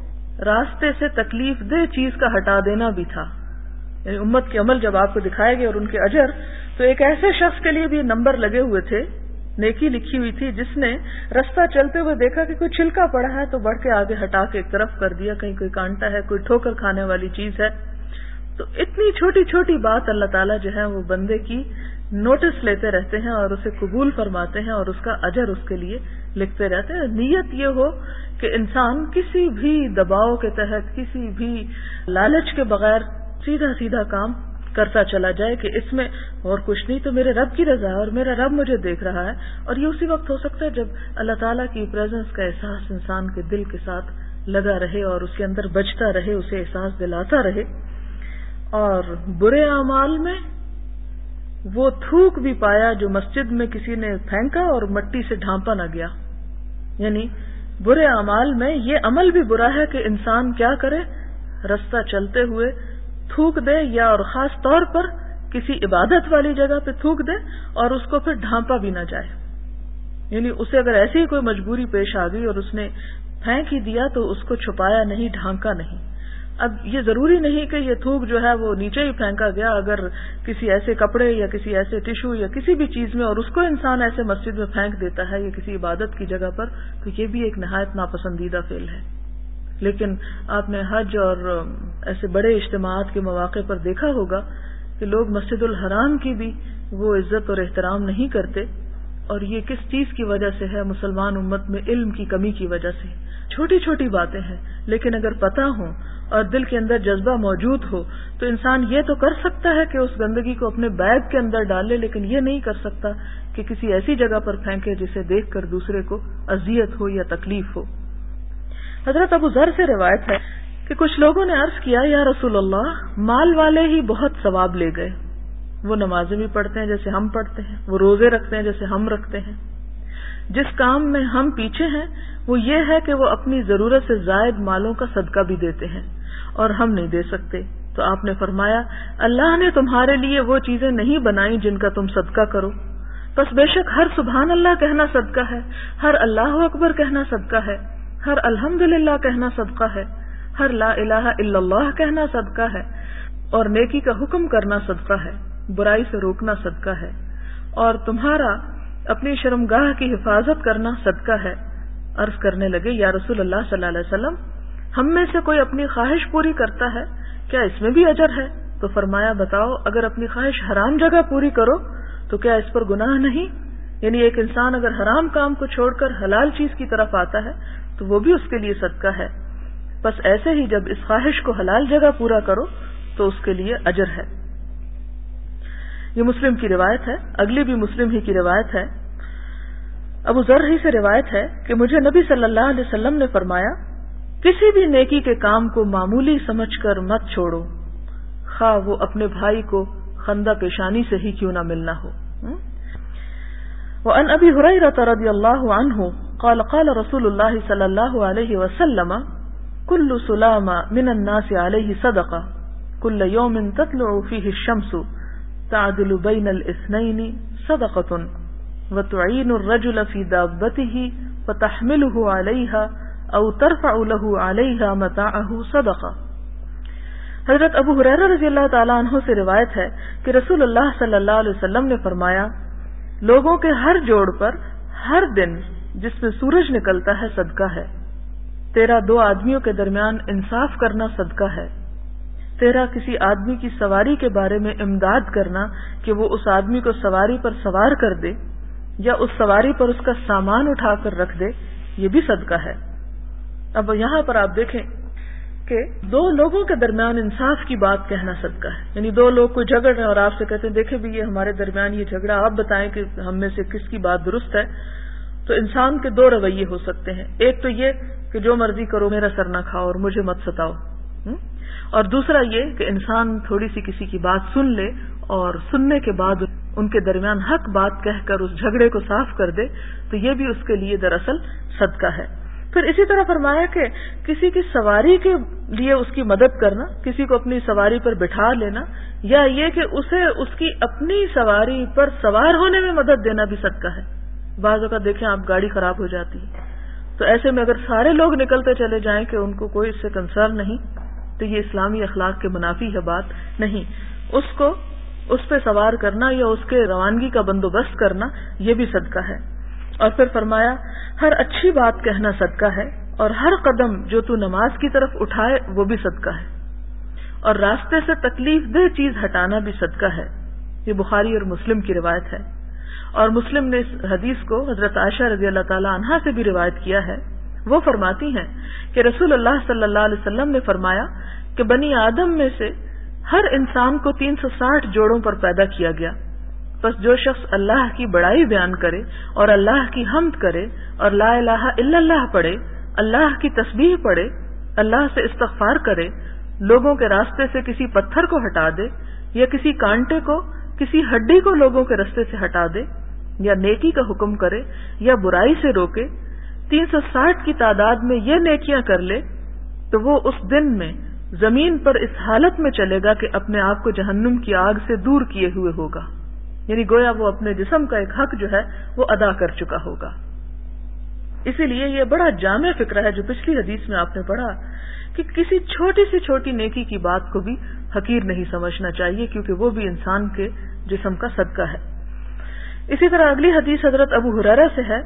راستے سے تکلیف دہ چیز کا ہٹا دینا بھی تھا. یعنی امت کے عمل جب آپ کو دکھائے گئے اور ان کے اجر، تو ایک ایسے شخص کے لیے بھی نمبر لگے ہوئے تھے، نیکی لکھی ہوئی تھی، جس نے رستہ چلتے ہوئے دیکھا کہ کوئی چھلکا پڑا ہے تو بڑھ کے آگے ہٹا کے ایک طرف کر دیا، کہیں کوئی کانٹا ہے، کوئی ٹھوکر کھانے والی چیز ہے. تو اتنی چھوٹی چھوٹی بات اللہ تعالیٰ جو ہے وہ بندے کی نوٹس لیتے رہتے ہیں اور اسے قبول فرماتے ہیں اور اس کا اجر اس کے لیے لکھتے رہتے ہیں. نیت یہ ہو کہ انسان کسی بھی دباؤ کے تحت، کسی بھی لالچ کے بغیر سیدھا سیدھا کام کرتا چلا جائے کہ اس میں اور کچھ نہیں تو میرے رب کی رضا ہے اور میرا رب مجھے دیکھ رہا ہے. اور یہ اسی وقت ہو سکتا ہے جب اللہ تعالیٰ کی پریزنس کا احساس انسان کے دل کے ساتھ لگا رہے اور اس کے اندر بجتا رہے، اسے احساس دلاتا رہے. اور برے اعمال میں وہ تھوک بھی پایا جو مسجد میں کسی نے پھینکا اور مٹی سے ڈھانپا نہ گیا. یعنی برے اعمال میں یہ عمل بھی برا ہے کہ انسان کیا کرے، رستہ چلتے ہوئے تھوک دے، یا اور خاص طور پر کسی عبادت والی جگہ پہ تھوک دے اور اس کو پھر ڈھانپا بھی نہ جائے. یعنی اسے اگر ایسی ہی کوئی مجبوری پیش آ گئی اور اس نے پھینک ہی دیا تو اس کو چھپایا نہیں، ڈھانکا نہیں. اب یہ ضروری نہیں کہ یہ تھوک جو ہے وہ نیچے ہی پھینکا گیا، اگر کسی ایسے کپڑے یا کسی ایسے ٹشو یا کسی بھی چیز میں اور اس کو انسان ایسے مسجد میں پھینک دیتا ہے یا کسی عبادت کی جگہ پر، تو یہ بھی ایک نہایت ناپسندیدہ فعل ہے. لیکن آپ نے حج اور ایسے بڑے اجتماعات کے مواقع پر دیکھا ہوگا کہ لوگ مسجد الحرام کی بھی وہ عزت اور احترام نہیں کرتے. اور یہ کس چیز کی وجہ سے ہے؟ مسلمان امت میں علم کی کمی کی وجہ سے. چھوٹی چھوٹی باتیں ہیں، لیکن اگر پتہ ہوں اور دل کے اندر جذبہ موجود ہو تو انسان یہ تو کر سکتا ہے کہ اس گندگی کو اپنے بیگ کے اندر ڈال لے، لیکن یہ نہیں کر سکتا کہ کسی ایسی جگہ پر پھینکے جسے دیکھ کر دوسرے کو اذیت ہو یا تکلیف ہو. حضرت ابو ذر سے روایت ہے کہ کچھ لوگوں نے عرض کیا، یا رسول اللہ، مال والے ہی بہت ثواب لے گئے. وہ نمازیں بھی پڑھتے ہیں جیسے ہم پڑھتے ہیں، وہ روزے رکھتے ہیں جیسے ہم رکھتے ہیں. جس کام میں ہم پیچھے ہیں وہ یہ ہے کہ وہ اپنی ضرورت سے زائد مالوں کا صدقہ بھی دیتے ہیں اور ہم نہیں دے سکتے. تو آپ نے فرمایا، اللہ نے تمہارے لیے وہ چیزیں نہیں بنائیں جن کا تم صدقہ کرو. بس بے شک ہر سبحان اللہ کہنا صدقہ ہے، ہر اللہ اکبر کہنا صدقہ ہے، ہر الحمدللہ کہنا صدقہ ہے، ہر لا الہ الا اللہ کہنا صدقہ ہے، اور نیکی کا حکم کرنا صدقہ ہے، برائی سے روکنا صدقہ ہے، اور تمہارا اپنی شرمگاہ کی حفاظت کرنا صدقہ ہے. عرض کرنے لگے، یا رسول اللہ صلی اللہ علیہ وسلم، ہم میں سے کوئی اپنی خواہش پوری کرتا ہے، کیا اس میں بھی اجر ہے؟ تو فرمایا، بتاؤ، اگر اپنی خواہش حرام جگہ پوری کرو تو کیا اس پر گناہ نہیں؟ یعنی ایک انسان اگر حرام کام کو چھوڑ کر حلال چیز کی طرف آتا ہے تو وہ بھی اس کے لیے صدقہ ہے. بس ایسے ہی جب اس خواہش کو حلال جگہ پورا کرو تو اس کے لیے اجر ہے. یہ مسلم کی روایت ہے. اگلی بھی مسلم ہی کی روایت ہے. ابو ذر ہی سے روایت ہے کہ مجھے نبی صلی اللہ علیہ وسلم نے فرمایا، کسی بھی نیکی کے کام کو معمولی سمجھ کر مت چھوڑو، خواہ وہ اپنے بھائی کو خندہ پیشانی سے ہی کیوں نہ ملنا ہو. وعن ابی ہریرہ رضی اللہ عنہ قال قال رسول اللہ صلی اللہ علیہ وسلم کل سلام من الناس علیہ صدقہ کل یوم تطلع فیہ الشمس تعدل بین الاثنین صدقۃ وتعین الرجل فی دابتہ وتحملہ علیہا او ترفع له علیہا متاعہ صدقہ۔ حضرت ابو ہریرہ رضی اللہ تعالیٰ عنہ سے روایت ہے کہ رسول اللہ صلی اللہ علیہ وسلم نے فرمایا، لوگوں کے ہر جوڑ پر ہر دن جس میں سورج نکلتا ہے صدقہ ہے، تیرا دو آدمیوں کے درمیان انصاف کرنا صدقہ ہے، تیرا کسی آدمی کی سواری کے بارے میں امداد کرنا کہ وہ اس آدمی کو سواری پر سوار کر دے یا اس سواری پر اس کا سامان اٹھا کر رکھ دے، یہ بھی صدقہ ہے۔ اب یہاں پر آپ دیکھیں کہ دو لوگوں کے درمیان انصاف کی بات کہنا صدقہ ہے، یعنی دو لوگ کوئی جھگڑ رہے ہیں اور آپ سے کہتے ہیں دیکھیں بھی یہ ہمارے درمیان یہ جھگڑا، آپ بتائیں کہ ہم میں سے کس کی بات درست ہے، تو انسان کے دو رویے ہو سکتے ہیں، ایک تو یہ کہ جو مرضی کرو میرا سر نہ کھاؤ اور مجھے مت ستاؤ، اور دوسرا یہ کہ انسان تھوڑی سی کسی کی بات سن لے اور سننے کے بعد ان کے درمیان حق بات کہہ کر اس جھگڑے کو صاف کر دے، تو یہ بھی اس کے لیے دراصل صدقہ ہے۔ پھر اسی طرح فرمایا کہ کسی کی سواری کے لیے اس کی مدد کرنا، کسی کو اپنی سواری پر بٹھا لینا، یا یہ کہ اسے اس کی اپنی سواری پر سوار ہونے میں مدد دینا بھی صدقہ ہے۔ بعض اوقات دیکھیں آپ گاڑی خراب ہو جاتی ہے تو ایسے میں اگر سارے لوگ نکلتے چلے جائیں کہ ان کو کوئی اس سے کنسرن نہیں، تو یہ اسلامی اخلاق کے منافی ہے بات نہیں، اس کو اس پہ سوار کرنا یا اس کے روانگی کا بندوبست کرنا یہ بھی صدقہ ہے۔ اور پھر فرمایا ہر اچھی بات کہنا صدقہ ہے، اور ہر قدم جو تو نماز کی طرف اٹھائے وہ بھی صدقہ ہے، اور راستے سے تکلیف دہ چیز ہٹانا بھی صدقہ ہے۔ یہ بخاری اور مسلم کی روایت ہے، اور مسلم نے اس حدیث کو حضرت عائشہ رضی اللہ تعالی عنہا سے بھی روایت کیا ہے۔ وہ فرماتی ہیں کہ رسول اللہ صلی اللہ علیہ وسلم نے فرمایا کہ بنی آدم میں سے ہر انسان کو تین سو ساٹھ جوڑوں پر پیدا کیا گیا، بس جو شخص اللہ کی بڑائی بیان کرے اور اللہ کی حمد کرے اور لا الہ الا اللہ پڑھے، اللہ کی تسبیح پڑھے، اللہ سے استغفار کرے، لوگوں کے راستے سے کسی پتھر کو ہٹا دے یا کسی کانٹے کو، کسی ہڈی کو لوگوں کے راستے سے ہٹا دے، یا نیکی کا حکم کرے یا برائی سے روکے، تین سو ساٹھ کی تعداد میں یہ نیکیاں کر لے، تو وہ اس دن میں زمین پر اس حالت میں چلے گا کہ اپنے آپ کو جہنم کی آگ سے دور کیے ہوئے ہوگا، یعنی گویا وہ اپنے جسم کا ایک حق جو ہے وہ ادا کر چکا ہوگا۔ اسی لیے یہ بڑا جامع فکرہ ہے جو پچھلی حدیث میں آپ نے پڑھا کہ کسی چھوٹی سی چھوٹی نیکی کی بات کو بھی حقیر نہیں سمجھنا چاہیے، کیونکہ وہ بھی انسان کے جسم کا صدقہ ہے۔ اسی طرح اگلی حدیث حضرت ابو ہریرہ سے ہے،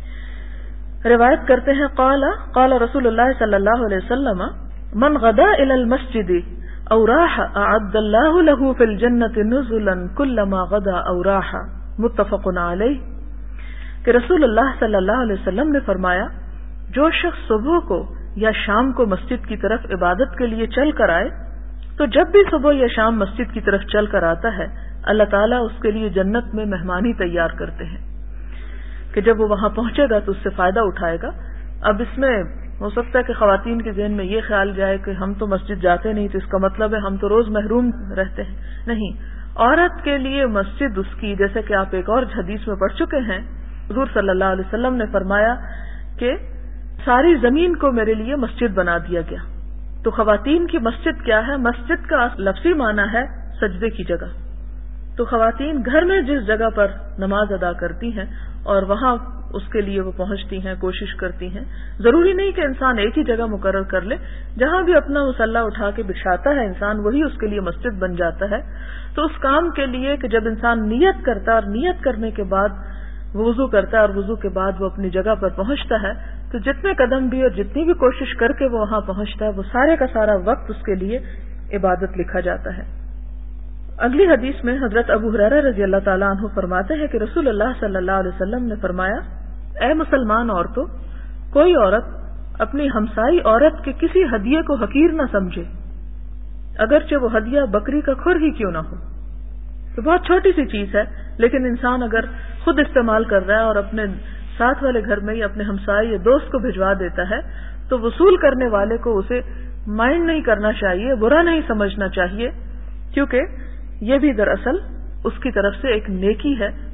روایت کرتے ہیں قال قال رسول اللہ صلی اللہ علیہ وسلم من غدا الى المسجد او راح اعد اللہ له فی الجنۃ نزلا كلما غدا او راح، متفق علیہ۔ کہ رسول اللہ صلی اللہ علیہ وسلم نے فرمایا جو شخص صبح کو یا شام کو مسجد کی طرف عبادت کے لیے چل کر آئے، تو جب بھی صبح یا شام مسجد کی طرف چل کر آتا ہے اللہ تعالیٰ اس کے لیے جنت میں مہمانی تیار کرتے ہیں کہ جب وہ وہاں پہنچے گا تو اس سے فائدہ اٹھائے گا۔ اب اس میں ہو سکتا ہے کہ خواتین کے ذہن میں یہ خیال جائے کہ ہم تو مسجد جاتے نہیں تو اس کا مطلب ہے ہم تو روز محروم رہتے ہیں، نہیں، عورت کے لیے مسجد اس کی، جیسے کہ آپ ایک اور حدیث میں پڑھ چکے ہیں، حضور صلی اللہ علیہ وسلم نے فرمایا کہ ساری زمین کو میرے لیے مسجد بنا دیا گیا۔ تو خواتین کی مسجد کیا ہے؟ مسجد کا لفظی معنی ہے سجدے کی جگہ۔ تو خواتین گھر میں جس جگہ پر نماز ادا کرتی ہیں اور وہاں اس کے لیے وہ پہنچتی ہیں، کوشش کرتی ہیں، ضروری نہیں کہ انسان ایک ہی جگہ مقرر کر لے، جہاں بھی اپنا مصلی اٹھا کے بچھاتا ہے انسان وہی اس کے لیے مسجد بن جاتا ہے۔ تو اس کام کے لیے کہ جب انسان نیت کرتا ہے اور نیت کرنے کے بعد وہ وضو کرتا ہے اور وضو کے بعد وہ اپنی جگہ پر پہنچتا ہے، تو جتنے قدم بھی اور جتنی بھی کوشش کر کے وہ وہاں پہنچتا ہے وہ سارے کا سارا وقت اس کے لیے عبادت لکھا جاتا ہے۔ اگلی حدیث میں حضرت ابو ہریرہ رضی اللہ تعالیٰ عنہ فرماتے ہیں کہ رسول اللہ صلی اللہ علیہ وسلم نے فرمایا اے مسلمان عورتوں، کوئی عورت اپنی ہمسائی عورت کے کسی ہدیے کو حقیر نہ سمجھے، اگرچہ وہ ہدیہ بکری کا کھر ہی کیوں نہ ہو۔ تو بہت چھوٹی سی چیز ہے، لیکن انسان اگر خود استعمال کر رہا ہے اور اپنے ساتھ والے گھر میں یا اپنے ہمسائے یا دوست کو بھجوا دیتا ہے تو وصول کرنے والے کو اسے مائنڈ نہیں کرنا چاہیے، برا نہیں سمجھنا چاہیے، کیونکہ یہ بھی دراصل اس کی طرف سے ایک نیکی ہے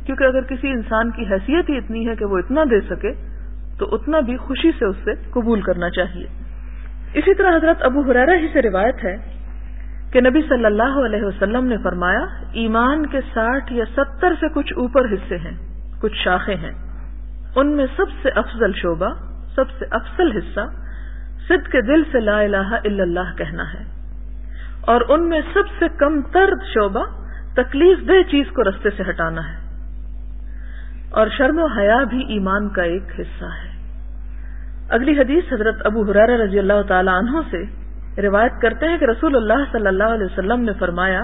کیونکہ اگر کسی انسان کی حیثیت ہی اتنی ہے کہ وہ اتنا دے سکے تو اتنا بھی خوشی سے اس سے قبول کرنا چاہیے۔ اسی طرح حضرت ابو ہریرہ ہی سے روایت ہے کہ نبی صلی اللہ علیہ وسلم نے فرمایا، ایمان کے ساٹھ یا ستر سے کچھ اوپر حصے ہیں، کچھ شاخیں ہیں، ان میں سب سے افضل شعبہ، سب سے افضل حصہ صدق کے دل سے لا الہ الا اللہ کہنا ہے، اور ان میں سب سے کم تر شعبہ تکلیف دہ چیز کو رستے سے ہٹانا ہے، اور شرم و حیا بھی ایمان کا ایک حصہ ہے۔ اگلی حدیث حضرت ابو ہریرہ رضی اللہ تعالی عنہ سے روایت کرتے ہیں کہ رسول اللہ صلی اللہ علیہ وسلم نے فرمایا،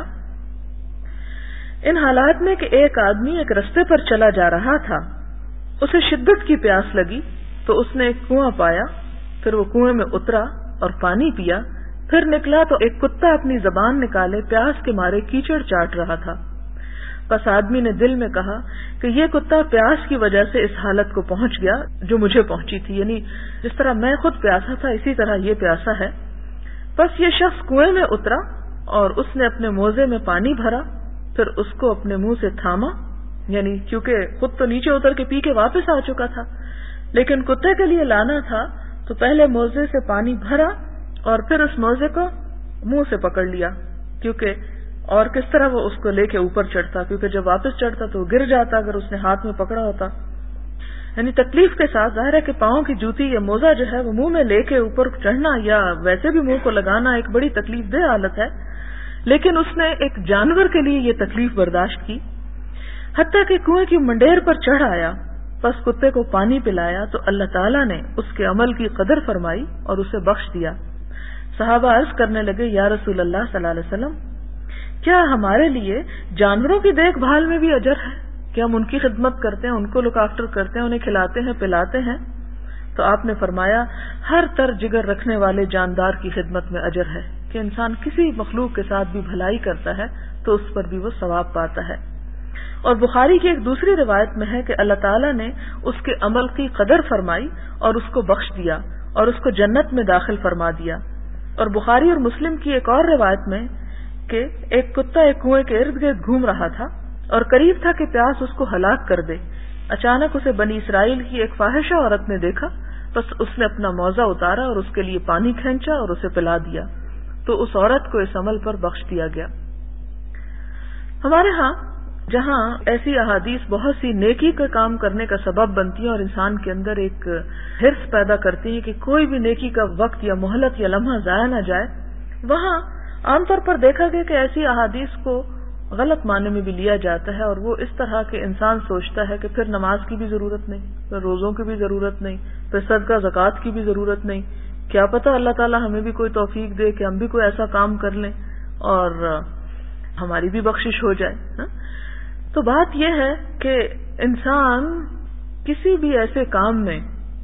ان حالات میں کہ ایک آدمی ایک رستے پر چلا جا رہا تھا، اسے شدت کی پیاس لگی تو اس نے ایک کنواں پایا، پھر وہ کنویں میں اترا اور پانی پیا، پھر نکلا تو ایک کتا اپنی زبان نکالے پیاس کے مارے کیچڑ چاٹ رہا تھا۔ بس آدمی نے دل میں کہا کہ یہ کتا پیاس کی وجہ سے اس حالت کو پہنچ گیا جو مجھے پہنچی تھی، یعنی جس طرح میں خود پیاسا تھا اسی طرح یہ پیاسا ہے۔ بس یہ شخص کنویں میں اترا اور اس نے اپنے موزے میں پانی بھرا، پھر اس کو اپنے منہ سے تھاما، یعنی کیونکہ خود تو نیچے اتر کے پی کے واپس آ چکا تھا، لیکن کتے کے لیے لانا تھا تو پہلے موزے سے پانی بھرا اور پھر اس موزے کو منہ سے پکڑ لیا، کیونکہ اور کس طرح وہ اس کو لے کے اوپر چڑھتا، کیونکہ جب واپس چڑھتا تو وہ گر جاتا اگر اس نے ہاتھ میں پکڑا ہوتا۔ یعنی تکلیف کے ساتھ، ظاہر ہے کہ پاؤں کی جوتی یا موزہ جو ہے وہ منہ میں لے کے اوپر چڑھنا یا ویسے بھی منہ کو لگانا ایک بڑی تکلیف دہ حالت ہے، لیکن اس نے ایک جانور کے لیے یہ تکلیف برداشت کی، حتیٰ کہ کنویں کی منڈیر پر چڑھ آیا، بس کتے کو پانی پلایا تو اللہ تعالیٰ نے اس کے عمل کی قدر فرمائی اور اسے بخش دیا۔ صحابہ عرض کرنے لگے، یا رسول اللہ صلی اللہ علیہ وسلم، کیا ہمارے لیے جانوروں کی دیکھ بھال میں بھی اجر ہے کہ ہم ان کی خدمت کرتے ہیں، ان کو لک آفٹر کرتے ہیں، انہیں کھلاتے ہیں پلاتے ہیں؟ تو آپ نے فرمایا، ہر طر جگر رکھنے والے جاندار کی خدمت میں اجر ہے، کہ انسان کسی مخلوق کے ساتھ بھی بھلائی کرتا ہے تو اس پر بھی وہ ثواب پاتا ہے۔ اور بخاری کی ایک دوسری روایت میں ہے کہ اللہ تعالیٰ نے اس کے عمل کی قدر فرمائی اور اس کو بخش دیا اور اس کو جنت میں داخل فرما دیا۔ اور بخاری اور مسلم کی ایک اور روایت میں کہ ایک کتا ایک کنویں کے ارد گرد گھوم رہا تھا اور قریب تھا کہ پیاس اس کو ہلاک کر دے، اچانک اسے بنی اسرائیل کی ایک فاحشہ عورت نے دیکھا، بس اس نے اپنا موزہ اتارا اور اس کے لیے پانی کھینچا اور اسے پلا دیا، تو اس عورت کو اس عمل پر بخش دیا گیا۔ ہمارے ہاں جہاں ایسی احادیث بہت سی نیکی کا کام کرنے کا سبب بنتی ہیں اور انسان کے اندر ایک حرص پیدا کرتی ہیں کہ کوئی بھی نیکی کا وقت یا مہلت یا لمحہ ضائع نہ جائے، وہاں عام طور پر دیکھا گیا کہ ایسی احادیث کو غلط معنی میں بھی لیا جاتا ہے، اور وہ اس طرح کہ انسان سوچتا ہے کہ پھر نماز کی بھی ضرورت نہیں، پھر روزوں کی بھی ضرورت نہیں، پھر صدقہ زکوٰۃ کی بھی ضرورت نہیں، کیا پتہ اللہ تعالیٰ ہمیں بھی کوئی توفیق دے کہ ہم بھی کوئی ایسا کام کر لیں اور ہماری بھی بخشش ہو جائے۔ تو بات یہ ہے کہ انسان کسی بھی ایسے کام میں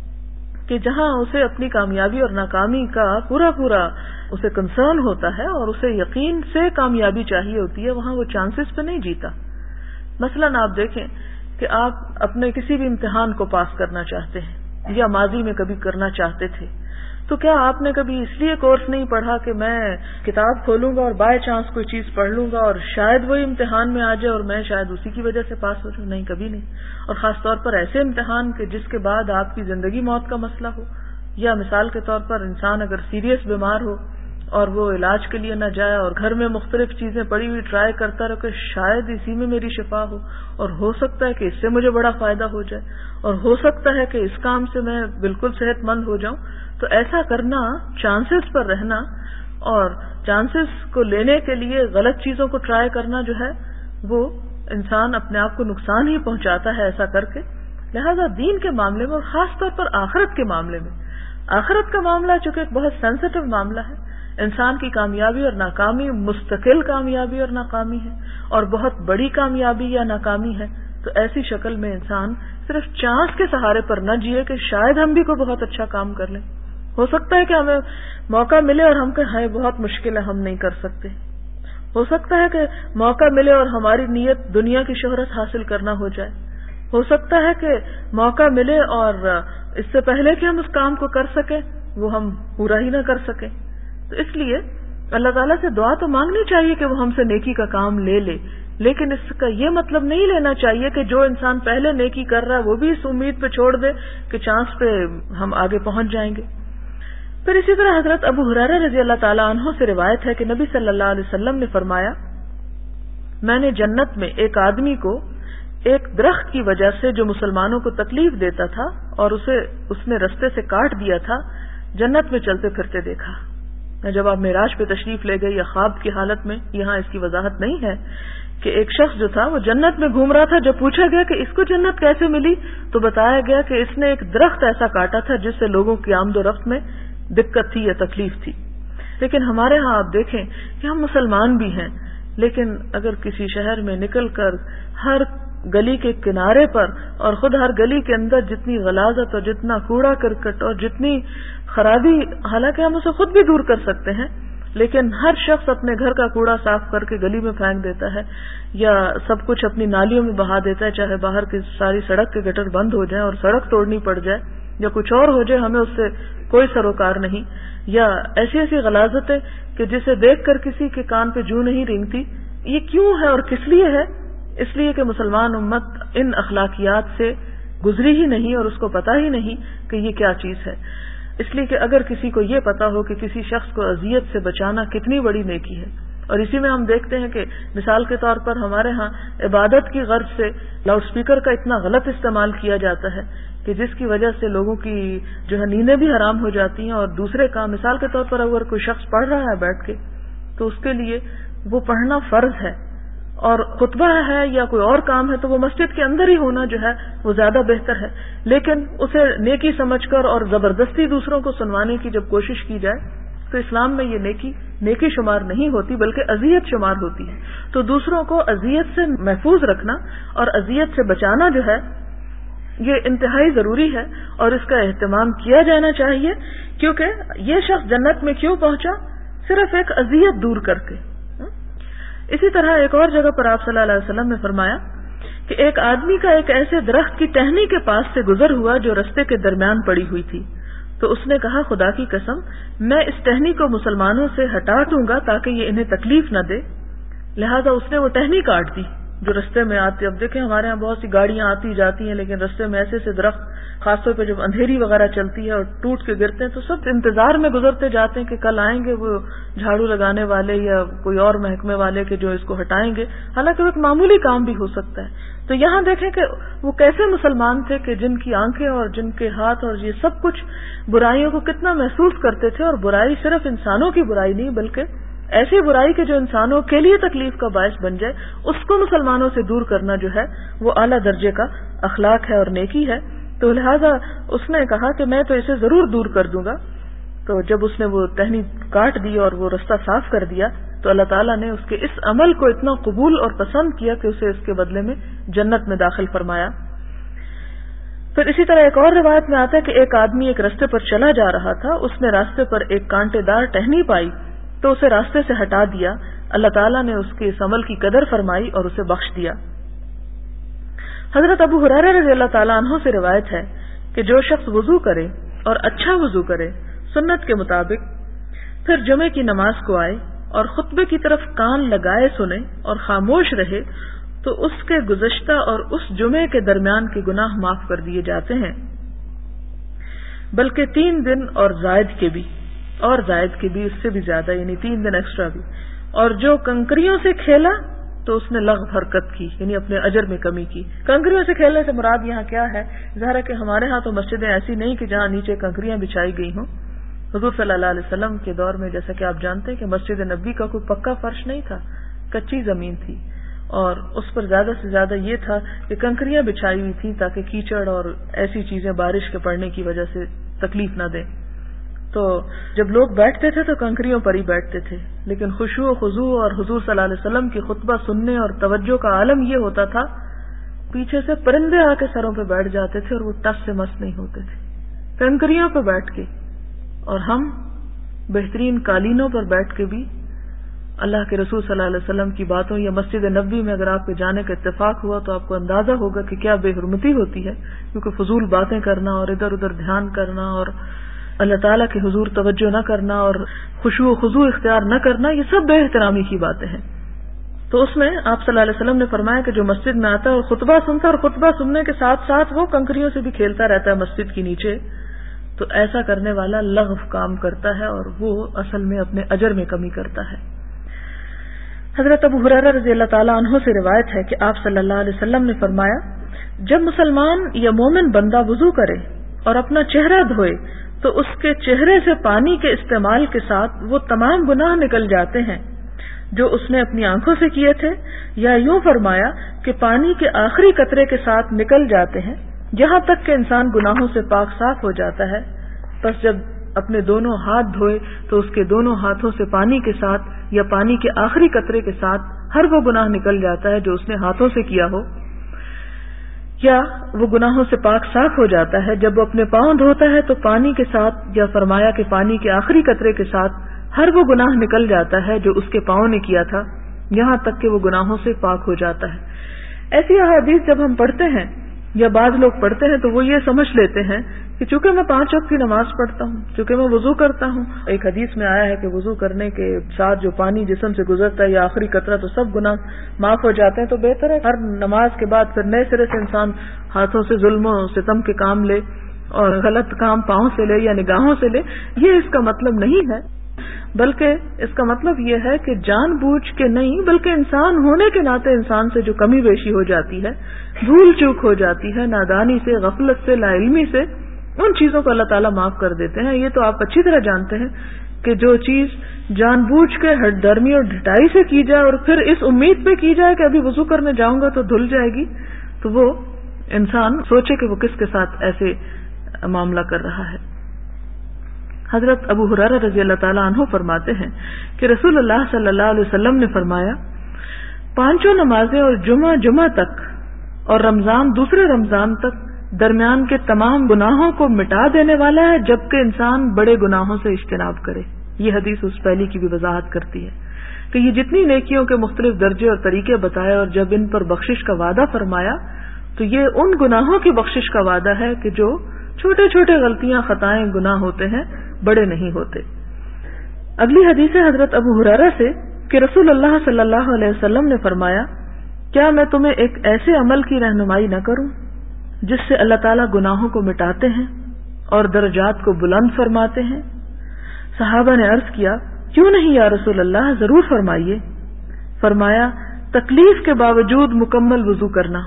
کہ جہاں اسے اپنی کامیابی اور ناکامی کا پورا پورا اسے کنسرن ہوتا ہے اور اسے یقین سے کامیابی چاہیے ہوتی ہے، وہاں وہ چانسز پہ نہیں جیتا۔ مثلاً آپ دیکھیں کہ آپ اپنے کسی بھی امتحان کو پاس کرنا چاہتے ہیں یا ماضی میں کبھی کرنا چاہتے تھے، تو کیا آپ نے کبھی اس لیے کورس نہیں پڑھا کہ میں کتاب کھولوں گا اور بائی چانس کوئی چیز پڑھ لوں گا اور شاید وہی امتحان میں آ جائے اور میں شاید اسی کی وجہ سے پاس ہو جاؤں؟ نہیں، کبھی نہیں۔ اور خاص طور پر ایسے امتحان کہ جس کے بعد آپ کی زندگی موت کا مسئلہ ہو، یا مثال کے طور پر انسان اگر سیریس بیمار ہو اور وہ علاج کے لیے نہ جائے اور گھر میں مختلف چیزیں پڑی ہوئی ٹرائی کرتا رہے کہ شاید اسی میں میری شفا ہو، اور ہو سکتا ہے کہ اس سے مجھے بڑا فائدہ ہو جائے، اور ہو سکتا ہے کہ اس کام سے میں بالکل صحت مند ہو جاؤں، تو ایسا کرنا، چانسز پر رہنا اور چانسز کو لینے کے لیے غلط چیزوں کو ٹرائی کرنا جو ہے وہ انسان اپنے آپ کو نقصان ہی پہنچاتا ہے ایسا کر کے۔ لہذا دین کے معاملے میں اور خاص طور پر آخرت کے معاملے میں، آخرت کا معاملہ چونکہ ایک بہت سینسٹیو معاملہ ہے، انسان کی کامیابی اور ناکامی مستقل کامیابی اور ناکامی ہے اور بہت بڑی کامیابی یا ناکامی ہے، تو ایسی شکل میں انسان صرف چانس کے سہارے پر نہ جیے کہ شاید ہم بھی کوئی بہت اچھا کام کر لیں، ہو سکتا ہے کہ ہمیں موقع ملے اور ہم کہیں ہائے بہت مشکل ہے ہم نہیں کر سکتے، ہو سکتا ہے کہ موقع ملے اور ہماری نیت دنیا کی شہرت حاصل کرنا ہو جائے، ہو سکتا ہے کہ موقع ملے اور اس سے پہلے کہ ہم اس کام کو کر سکیں وہ ہم پورا ہی نہ کر سکیں۔ تو اس لیے اللہ تعالیٰ سے دعا تو مانگنی چاہیے کہ وہ ہم سے نیکی کا کام لے لے، لیکن اس کا یہ مطلب نہیں لینا چاہیے کہ جو انسان پہلے نیکی کر رہا ہے وہ بھی اس امید پہ چھوڑ دے کہ چانس پہ ہم آگے پہنچ جائیں گے۔ پھر اسی طرح حضرت ابو ہریرہ رضی اللہ تعالیٰ عنہ سے روایت ہے کہ نبی صلی اللہ علیہ وسلم نے فرمایا، میں نے جنت میں ایک آدمی کو ایک درخت کی وجہ سے جو مسلمانوں کو تکلیف دیتا تھا اور اسے اس نے رستے سے کاٹ دیا تھا، جنت میں چلتے پھرتے دیکھا۔ جب آپ معراج پہ تشریف لے گئے یا خواب کی حالت میں، یہاں اس کی وضاحت نہیں ہے، کہ ایک شخص جو تھا وہ جنت میں گھوم رہا تھا۔ جب پوچھا گیا کہ اس کو جنت کیسے ملی تو بتایا گیا کہ اس نے ایک درخت ایسا کاٹا تھا جس سے لوگوں کی آمد و رفت میں دقت تھی یا تکلیف تھی۔ لیکن ہمارے ہاں آپ دیکھیں کہ ہم مسلمان بھی ہیں، لیکن اگر کسی شہر میں نکل کر ہر گلی کے کنارے پر اور خود ہر گلی کے اندر جتنی غلاظت اور جتنا کوڑا کرکٹ اور جتنی خرابی، حالانکہ ہم اسے خود بھی دور کر سکتے ہیں، لیکن ہر شخص اپنے گھر کا کوڑا صاف کر کے گلی میں پھینک دیتا ہے یا سب کچھ اپنی نالیوں میں بہا دیتا ہے، چاہے باہر کی ساری سڑک کے گٹر بند ہو جائیں اور سڑک توڑنی پڑ جائے یا کچھ اور ہو جائے، ہمیں اس سے کوئی سروکار نہیں، یا ایسی ایسی غلاظتیں کہ جسے دیکھ کر کسی کے کان پہ جوں نہیں رینگتی۔ یہ کیوں ہے اور کس لیے ہے؟ اس لیے کہ مسلمان امت ان اخلاقیات سے گزری ہی نہیں اور اس کو پتا ہی نہیں کہ یہ کیا چیز ہے۔ اس لیے کہ اگر کسی کو یہ پتا ہو کہ کسی شخص کو اذیت سے بچانا کتنی بڑی نیکی ہے، اور اسی میں ہم دیکھتے ہیں کہ مثال کے طور پر ہمارے ہاں عبادت کی غرض سے لاؤڈ سپیکر کا اتنا غلط استعمال کیا جاتا ہے کہ جس کی وجہ سے لوگوں کی جو ہے نیندیں بھی حرام ہو جاتی ہیں، اور دوسرے کام، مثال کے طور پر اگر کوئی شخص پڑھ رہا ہے بیٹھ کے تو اس کے لیے وہ پڑھنا فرض ہے، اور خطبہ ہے یا کوئی اور کام ہے تو وہ مسجد کے اندر ہی ہونا جو ہے وہ زیادہ بہتر ہے، لیکن اسے نیکی سمجھ کر اور زبردستی دوسروں کو سنوانے کی جب کوشش کی جائے تو اسلام میں یہ نیکی نیکی شمار نہیں ہوتی بلکہ اذیت شمار ہوتی ہے۔ تو دوسروں کو اذیت سے محفوظ رکھنا اور اذیت سے بچانا جو ہے یہ انتہائی ضروری ہے، اور اس کا اہتمام کیا جانا چاہیے، کیونکہ یہ شخص جنت میں کیوں پہنچا؟ صرف ایک اذیت دور کر کے۔ اسی طرح ایک اور جگہ پر آپ صلی اللہ علیہ وسلم نے فرمایا کہ ایک آدمی کا ایک ایسے درخت کی ٹہنی کے پاس سے گزر ہوا جو رستے کے درمیان پڑی ہوئی تھی، تو اس نے کہا، خدا کی قسم میں اس ٹہنی کو مسلمانوں سے ہٹا دوں گا تاکہ یہ انہیں تکلیف نہ دے، لہذا اس نے وہ ٹہنی کاٹ دی جو رستے میں آتی۔ اب دیکھیں ہمارے ہاں بہت سی گاڑیاں آتی جاتی ہیں، لیکن رستے میں ایسے ایسے درخت، خاص طور پہ جب اندھیری وغیرہ چلتی ہے اور ٹوٹ کے گرتے ہیں تو سب انتظار میں گزرتے جاتے ہیں کہ کل آئیں گے وہ جھاڑو لگانے والے یا کوئی اور محکمے والے کہ جو اس کو ہٹائیں گے، حالانکہ وہ ایک معمولی کام بھی ہو سکتا ہے۔ تو یہاں دیکھیں کہ وہ کیسے مسلمان تھے کہ جن کی آنکھیں اور جن کے ہاتھ اور یہ سب کچھ برائیوں کو کتنا محسوس کرتے تھے، اور برائی صرف انسانوں کی برائی نہیں بلکہ ایسی برائی کہ جو انسانوں کے لیے تکلیف کا باعث بن جائے، اس کو مسلمانوں سے دور کرنا جو ہے وہ اعلیٰ درجے کا اخلاق ہے اور نیکی ہے۔ تو لہذا اس نے کہا کہ میں تو اسے ضرور دور کر دوں گا۔ تو جب اس نے وہ ٹہنی کاٹ دی اور وہ رستہ صاف کر دیا تو اللہ تعالیٰ نے اس کے اس عمل کو اتنا قبول اور پسند کیا کہ اسے اس کے بدلے میں جنت میں داخل فرمایا۔ پھر اسی طرح ایک اور روایت میں آتا ہے کہ ایک آدمی ایک راستے پر چلا جا رہا تھا، اس نے راستے پر ایک کانٹے دار ٹہنی پائی تو اسے راستے سے ہٹا دیا، اللہ تعالیٰ نے اس کے اس عمل کی قدر فرمائی اور اسے بخش دیا۔ حضرت ابو ہریرہ رضی اللہ تعالیٰ عنہ سے روایت ہے کہ جو شخص وضو کرے اور اچھا وضو کرے سنت کے مطابق، پھر جمعے کی نماز کو آئے اور خطبے کی طرف کان لگائے سنے اور خاموش رہے تو اس کے گزشتہ اور اس جمعے کے درمیان کے گناہ معاف کر دیے جاتے ہیں، بلکہ تین دن اور زائد کے بھی اور زائد کے بھی اس سے بھی زیادہ، یعنی تین دن ایکسٹرا بھی۔ اور جو کنکریوں سے کھیلا تو اس نے لغو حرکت کی، یعنی اپنے اجر میں کمی کی۔ کنکریوں سے کھیلنے سے مراد یہاں کیا ہے؟ ظاہر ہے کہ ہمارے ہاں تو مسجدیں ایسی نہیں کہ جہاں نیچے کنکریاں بچھائی گئی ہوں۔ حضور صلی اللہ علیہ وسلم کے دور میں جیسا کہ آپ جانتے ہیں کہ مسجد نبوی کا کوئی پکا فرش نہیں تھا، کچی زمین تھی، اور اس پر زیادہ سے زیادہ یہ تھا کہ کنکریاں بچھائی ہوئی تھیں تاکہ کیچڑ اور ایسی چیزیں بارش کے پڑنے کی وجہ سے تکلیف نہ دیں۔ تو جب لوگ بیٹھتے تھے تو کنکریوں پر ہی بیٹھتے تھے، لیکن خشوع و خضوع اور حضور صلی اللہ علیہ وسلم کی خطبہ سننے اور توجہ کا عالم یہ ہوتا تھا، پیچھے سے پرندے آ کے سروں پہ بیٹھ جاتے تھے اور وہ ٹس سے مس نہیں ہوتے تھے کنکریوں پہ بیٹھ کے، اور ہم بہترین قالینوں پر بیٹھ کے بھی اللہ کے رسول صلی اللہ علیہ وسلم کی باتوں، یا مسجد نبوی میں اگر آپ کے جانے کا اتفاق ہوا تو آپ کو اندازہ ہوگا کہ کیا بے حرمتی ہوتی ہے، کیونکہ فضول باتیں کرنا اور ادھر ادھر دھیان کرنا اور اللہ تعالیٰ کے حضور توجہ نہ کرنا اور خشوع و خضوع اختیار نہ کرنا، یہ سب بے احترامی کی باتیں ہیں۔ تو اس میں آپ صلی اللہ علیہ وسلم نے فرمایا کہ جو مسجد میں آتا ہے اور خطبہ سنتا ہے اور خطبہ سننے کے ساتھ ساتھ وہ کنکریوں سے بھی کھیلتا رہتا ہے مسجد کے نیچے، تو ایسا کرنے والا لغو کام کرتا ہے اور وہ اصل میں اپنے اجر میں کمی کرتا ہے۔ حضرت ابو ہریرہ رضی اللہ تعالیٰ عنہ سے روایت ہے کہ آپ صلی اللہ علیہ وسلم نے فرمایا، جب مسلمان یا مومن بندہ وضو کرے اور اپنا چہرہ دھوئے تو اس کے چہرے سے پانی کے استعمال کے ساتھ وہ تمام گناہ نکل جاتے ہیں جو اس نے اپنی آنکھوں سے کیے تھے، یا یوں فرمایا کہ پانی کے آخری قطرے کے ساتھ نکل جاتے ہیں، یہاں تک کہ انسان گناہوں سے پاک صاف ہو جاتا ہے۔ پس جب اپنے دونوں ہاتھ دھوئے تو اس کے دونوں ہاتھوں سے پانی کے ساتھ یا پانی کے آخری قطرے کے ساتھ ہر وہ گناہ نکل جاتا ہے جو اس نے ہاتھوں سے کیا ہو، یا وہ گناہوں سے پاک صاف ہو جاتا ہے۔ جب وہ اپنے پاؤں دھوتا ہے تو پانی کے ساتھ، یا فرمایا کہ پانی کے آخری قطرے کے ساتھ ہر وہ گناہ نکل جاتا ہے جو اس کے پاؤں نے کیا تھا، یہاں تک کہ وہ گناہوں سے پاک ہو جاتا ہے۔ ایسی احادیث جب ہم پڑھتے ہیں یا بعض لوگ پڑھتے ہیں تو وہ یہ سمجھ لیتے ہیں کہ چونکہ میں پانچ وقت کی نماز پڑھتا ہوں، چونکہ میں وضو کرتا ہوں، ایک حدیث میں آیا ہے کہ وضو کرنے کے ساتھ جو پانی جسم سے گزرتا ہے یا آخری قطرہ تو سب گناہ معاف ہو جاتے ہیں، تو بہتر ہے ہر نماز کے بعد پھر نئے سرے سے انسان ہاتھوں سے ظلم و ستم کے کام لے اور غلط کام پاؤں سے لے یا نگاہوں سے لے۔ یہ اس کا مطلب نہیں ہے، بلکہ اس کا مطلب یہ ہے کہ جان بوجھ کے نہیں، بلکہ انسان ہونے کے ناطے انسان سے جو کمی بیشی ہو جاتی ہے، بھول چوک ہو جاتی ہے، نادانی سے، غفلت سے، لا علمی سے، ان چیزوں کو اللہ تعالیٰ معاف کر دیتے ہیں۔ یہ تو آپ اچھی طرح جانتے ہیں کہ جو چیز جان بوجھ کے ہٹ درمی اور ڈھٹائی سے کی جائے اور پھر اس امید پہ کی جائے کہ ابھی وضو کرنے جاؤں گا تو دھل جائے گی، تو وہ انسان سوچے کہ وہ کس کے ساتھ ایسے معاملہ کر رہا ہے۔ حضرت ابو ہریرہ رضی اللہ تعالیٰ عنہ فرماتے ہیں کہ رسول اللہ صلی اللہ علیہ وسلم نے فرمایا، پانچوں نمازیں اور جمعہ جمعہ تک اور رمضان دوسرے رمضان تک درمیان کے تمام گناہوں کو مٹا دینے والا ہے، جبکہ انسان بڑے گناہوں سے اجتناب کرے۔ یہ حدیث اس پہلی کی بھی وضاحت کرتی ہے کہ یہ جتنی نیکیوں کے مختلف درجے اور طریقے بتائے اور جب ان پر بخشش کا وعدہ فرمایا تو یہ ان گناہوں کی بخشش کا وعدہ ہے کہ جو چھوٹے چھوٹے غلطیاں، خطائیں، گناہ ہوتے ہیں، بڑے نہیں ہوتے۔ اگلی حدیث ہے حضرت ابو ہریرہ سے کہ رسول اللہ صلی اللہ علیہ وسلم نے فرمایا، کیا میں تمہیں ایک ایسے عمل کی رہنمائی نہ کروں جس سے اللہ تعالیٰ گناہوں کو مٹاتے ہیں اور درجات کو بلند فرماتے ہیں؟ صحابہ نے عرض کیا، کیوں نہیں یا رسول اللہ، ضرور فرمائیے۔ فرمایا، تکلیف کے باوجود مکمل وضو کرنا۔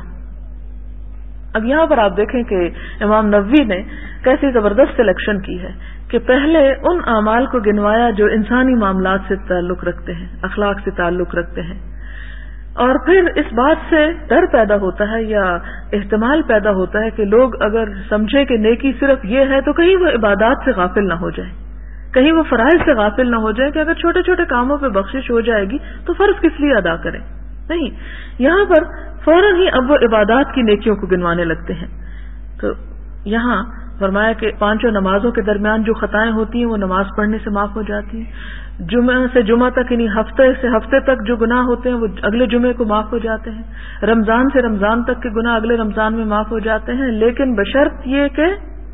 اب یہاں پر آپ دیکھیں کہ امام نووی نے کیسی زبردست سلیکشن کی ہے کہ پہلے ان اعمال کو گنوایا جو انسانی معاملات سے تعلق رکھتے ہیں، اخلاق سے تعلق رکھتے ہیں، اور پھر اس بات سے ڈر پیدا ہوتا ہے یا احتمال پیدا ہوتا ہے کہ لوگ اگر سمجھے کہ نیکی صرف یہ ہے تو کہیں وہ عبادات سے غافل نہ ہو جائے، کہیں وہ فرائض سے غافل نہ ہو جائے کہ اگر چھوٹے چھوٹے کاموں پہ بخشش ہو جائے گی تو فرض کس لیے ادا کریں۔ نہیں، یہاں پر فوراً ہی اب وہ عبادات کی نیکیوں کو گنوانے لگتے ہیں۔ تو یہاں فرمایا کہ پانچوں نمازوں کے درمیان جو خطائیں ہوتی ہیں وہ نماز پڑھنے سے معاف ہو جاتی ہیں، جمعہ سے جمعہ تک یعنی ہفتے سے ہفتے تک جو گناہ ہوتے ہیں وہ اگلے جمعے کو معاف ہو جاتے ہیں، رمضان سے رمضان تک کے گناہ اگلے رمضان میں معاف ہو جاتے ہیں، لیکن بشرط یہ کہ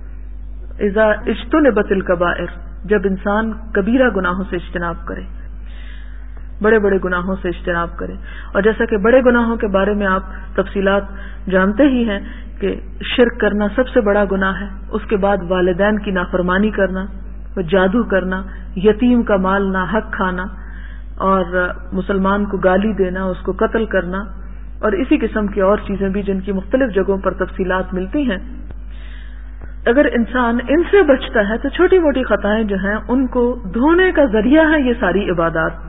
اذا اجتنبت الکبائر، جب انسان کبیرہ گناہوں سے اجتناب کرے، بڑے بڑے گناہوں سے اجتناب کرے۔ اور جیسا کہ بڑے گناہوں کے بارے میں آپ تفصیلات جانتے ہی ہیں کہ شرک کرنا سب سے بڑا گناہ ہے، اس کے بعد والدین کی نافرمانی کرنا، جادو کرنا، یتیم کا مال ناحق کھانا، اور مسلمان کو گالی دینا، اس کو قتل کرنا، اور اسی قسم کی اور چیزیں بھی جن کی مختلف جگہوں پر تفصیلات ملتی ہیں۔ اگر انسان ان سے بچتا ہے تو چھوٹی موٹی خطائیں جو ہیں ان کو دھونے کا ذریعہ ہے یہ ساری عبادات۔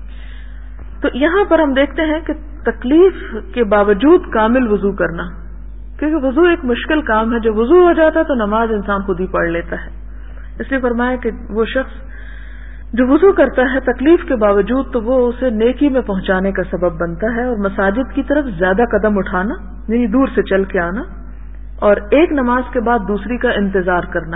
تو یہاں پر ہم دیکھتے ہیں کہ تکلیف کے باوجود کامل وضو کرنا، کیونکہ وضو ایک مشکل کام ہے، جو وضو ہو جاتا ہے تو نماز انسان خود ہی پڑھ لیتا ہے۔ اس لیے فرمایا کہ وہ شخص جو وضو کرتا ہے تکلیف کے باوجود تو وہ اسے نیکی میں پہنچانے کا سبب بنتا ہے، اور مساجد کی طرف زیادہ قدم اٹھانا یعنی دور سے چل کے آنا، اور ایک نماز کے بعد دوسری کا انتظار کرنا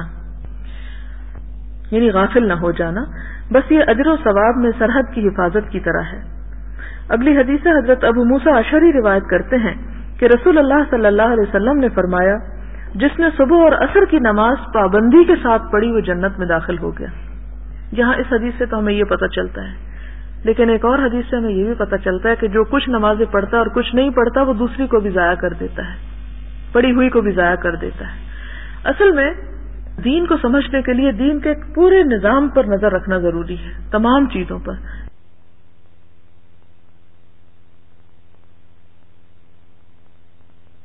یعنی غافل نہ ہو جانا، بس یہ اجر و ثواب میں سرحد کی حفاظت کی طرح ہے۔ اگلی حدیث حضرت ابو موسیٰ اشعری روایت کرتے ہیں کہ رسول اللہ صلی اللہ علیہ وسلم نے فرمایا، جس نے صبح اور عصر کی نماز پابندی کے ساتھ پڑھی وہ جنت میں داخل ہو گیا۔ یہاں اس حدیث سے تو ہمیں یہ پتہ چلتا ہے، لیکن ایک اور حدیث سے ہمیں یہ بھی پتہ چلتا ہے کہ جو کچھ نمازیں پڑھتا ہے اور کچھ نہیں پڑھتا وہ دوسری کو بھی ضائع کر دیتا ہے، پڑھی ہوئی کو بھی ضائع کر دیتا ہے۔ اصل میں دین کو سمجھنے کے لیے دین کے ایک پورے نظام پر نظر رکھنا ضروری ہے، تمام چیزوں پر،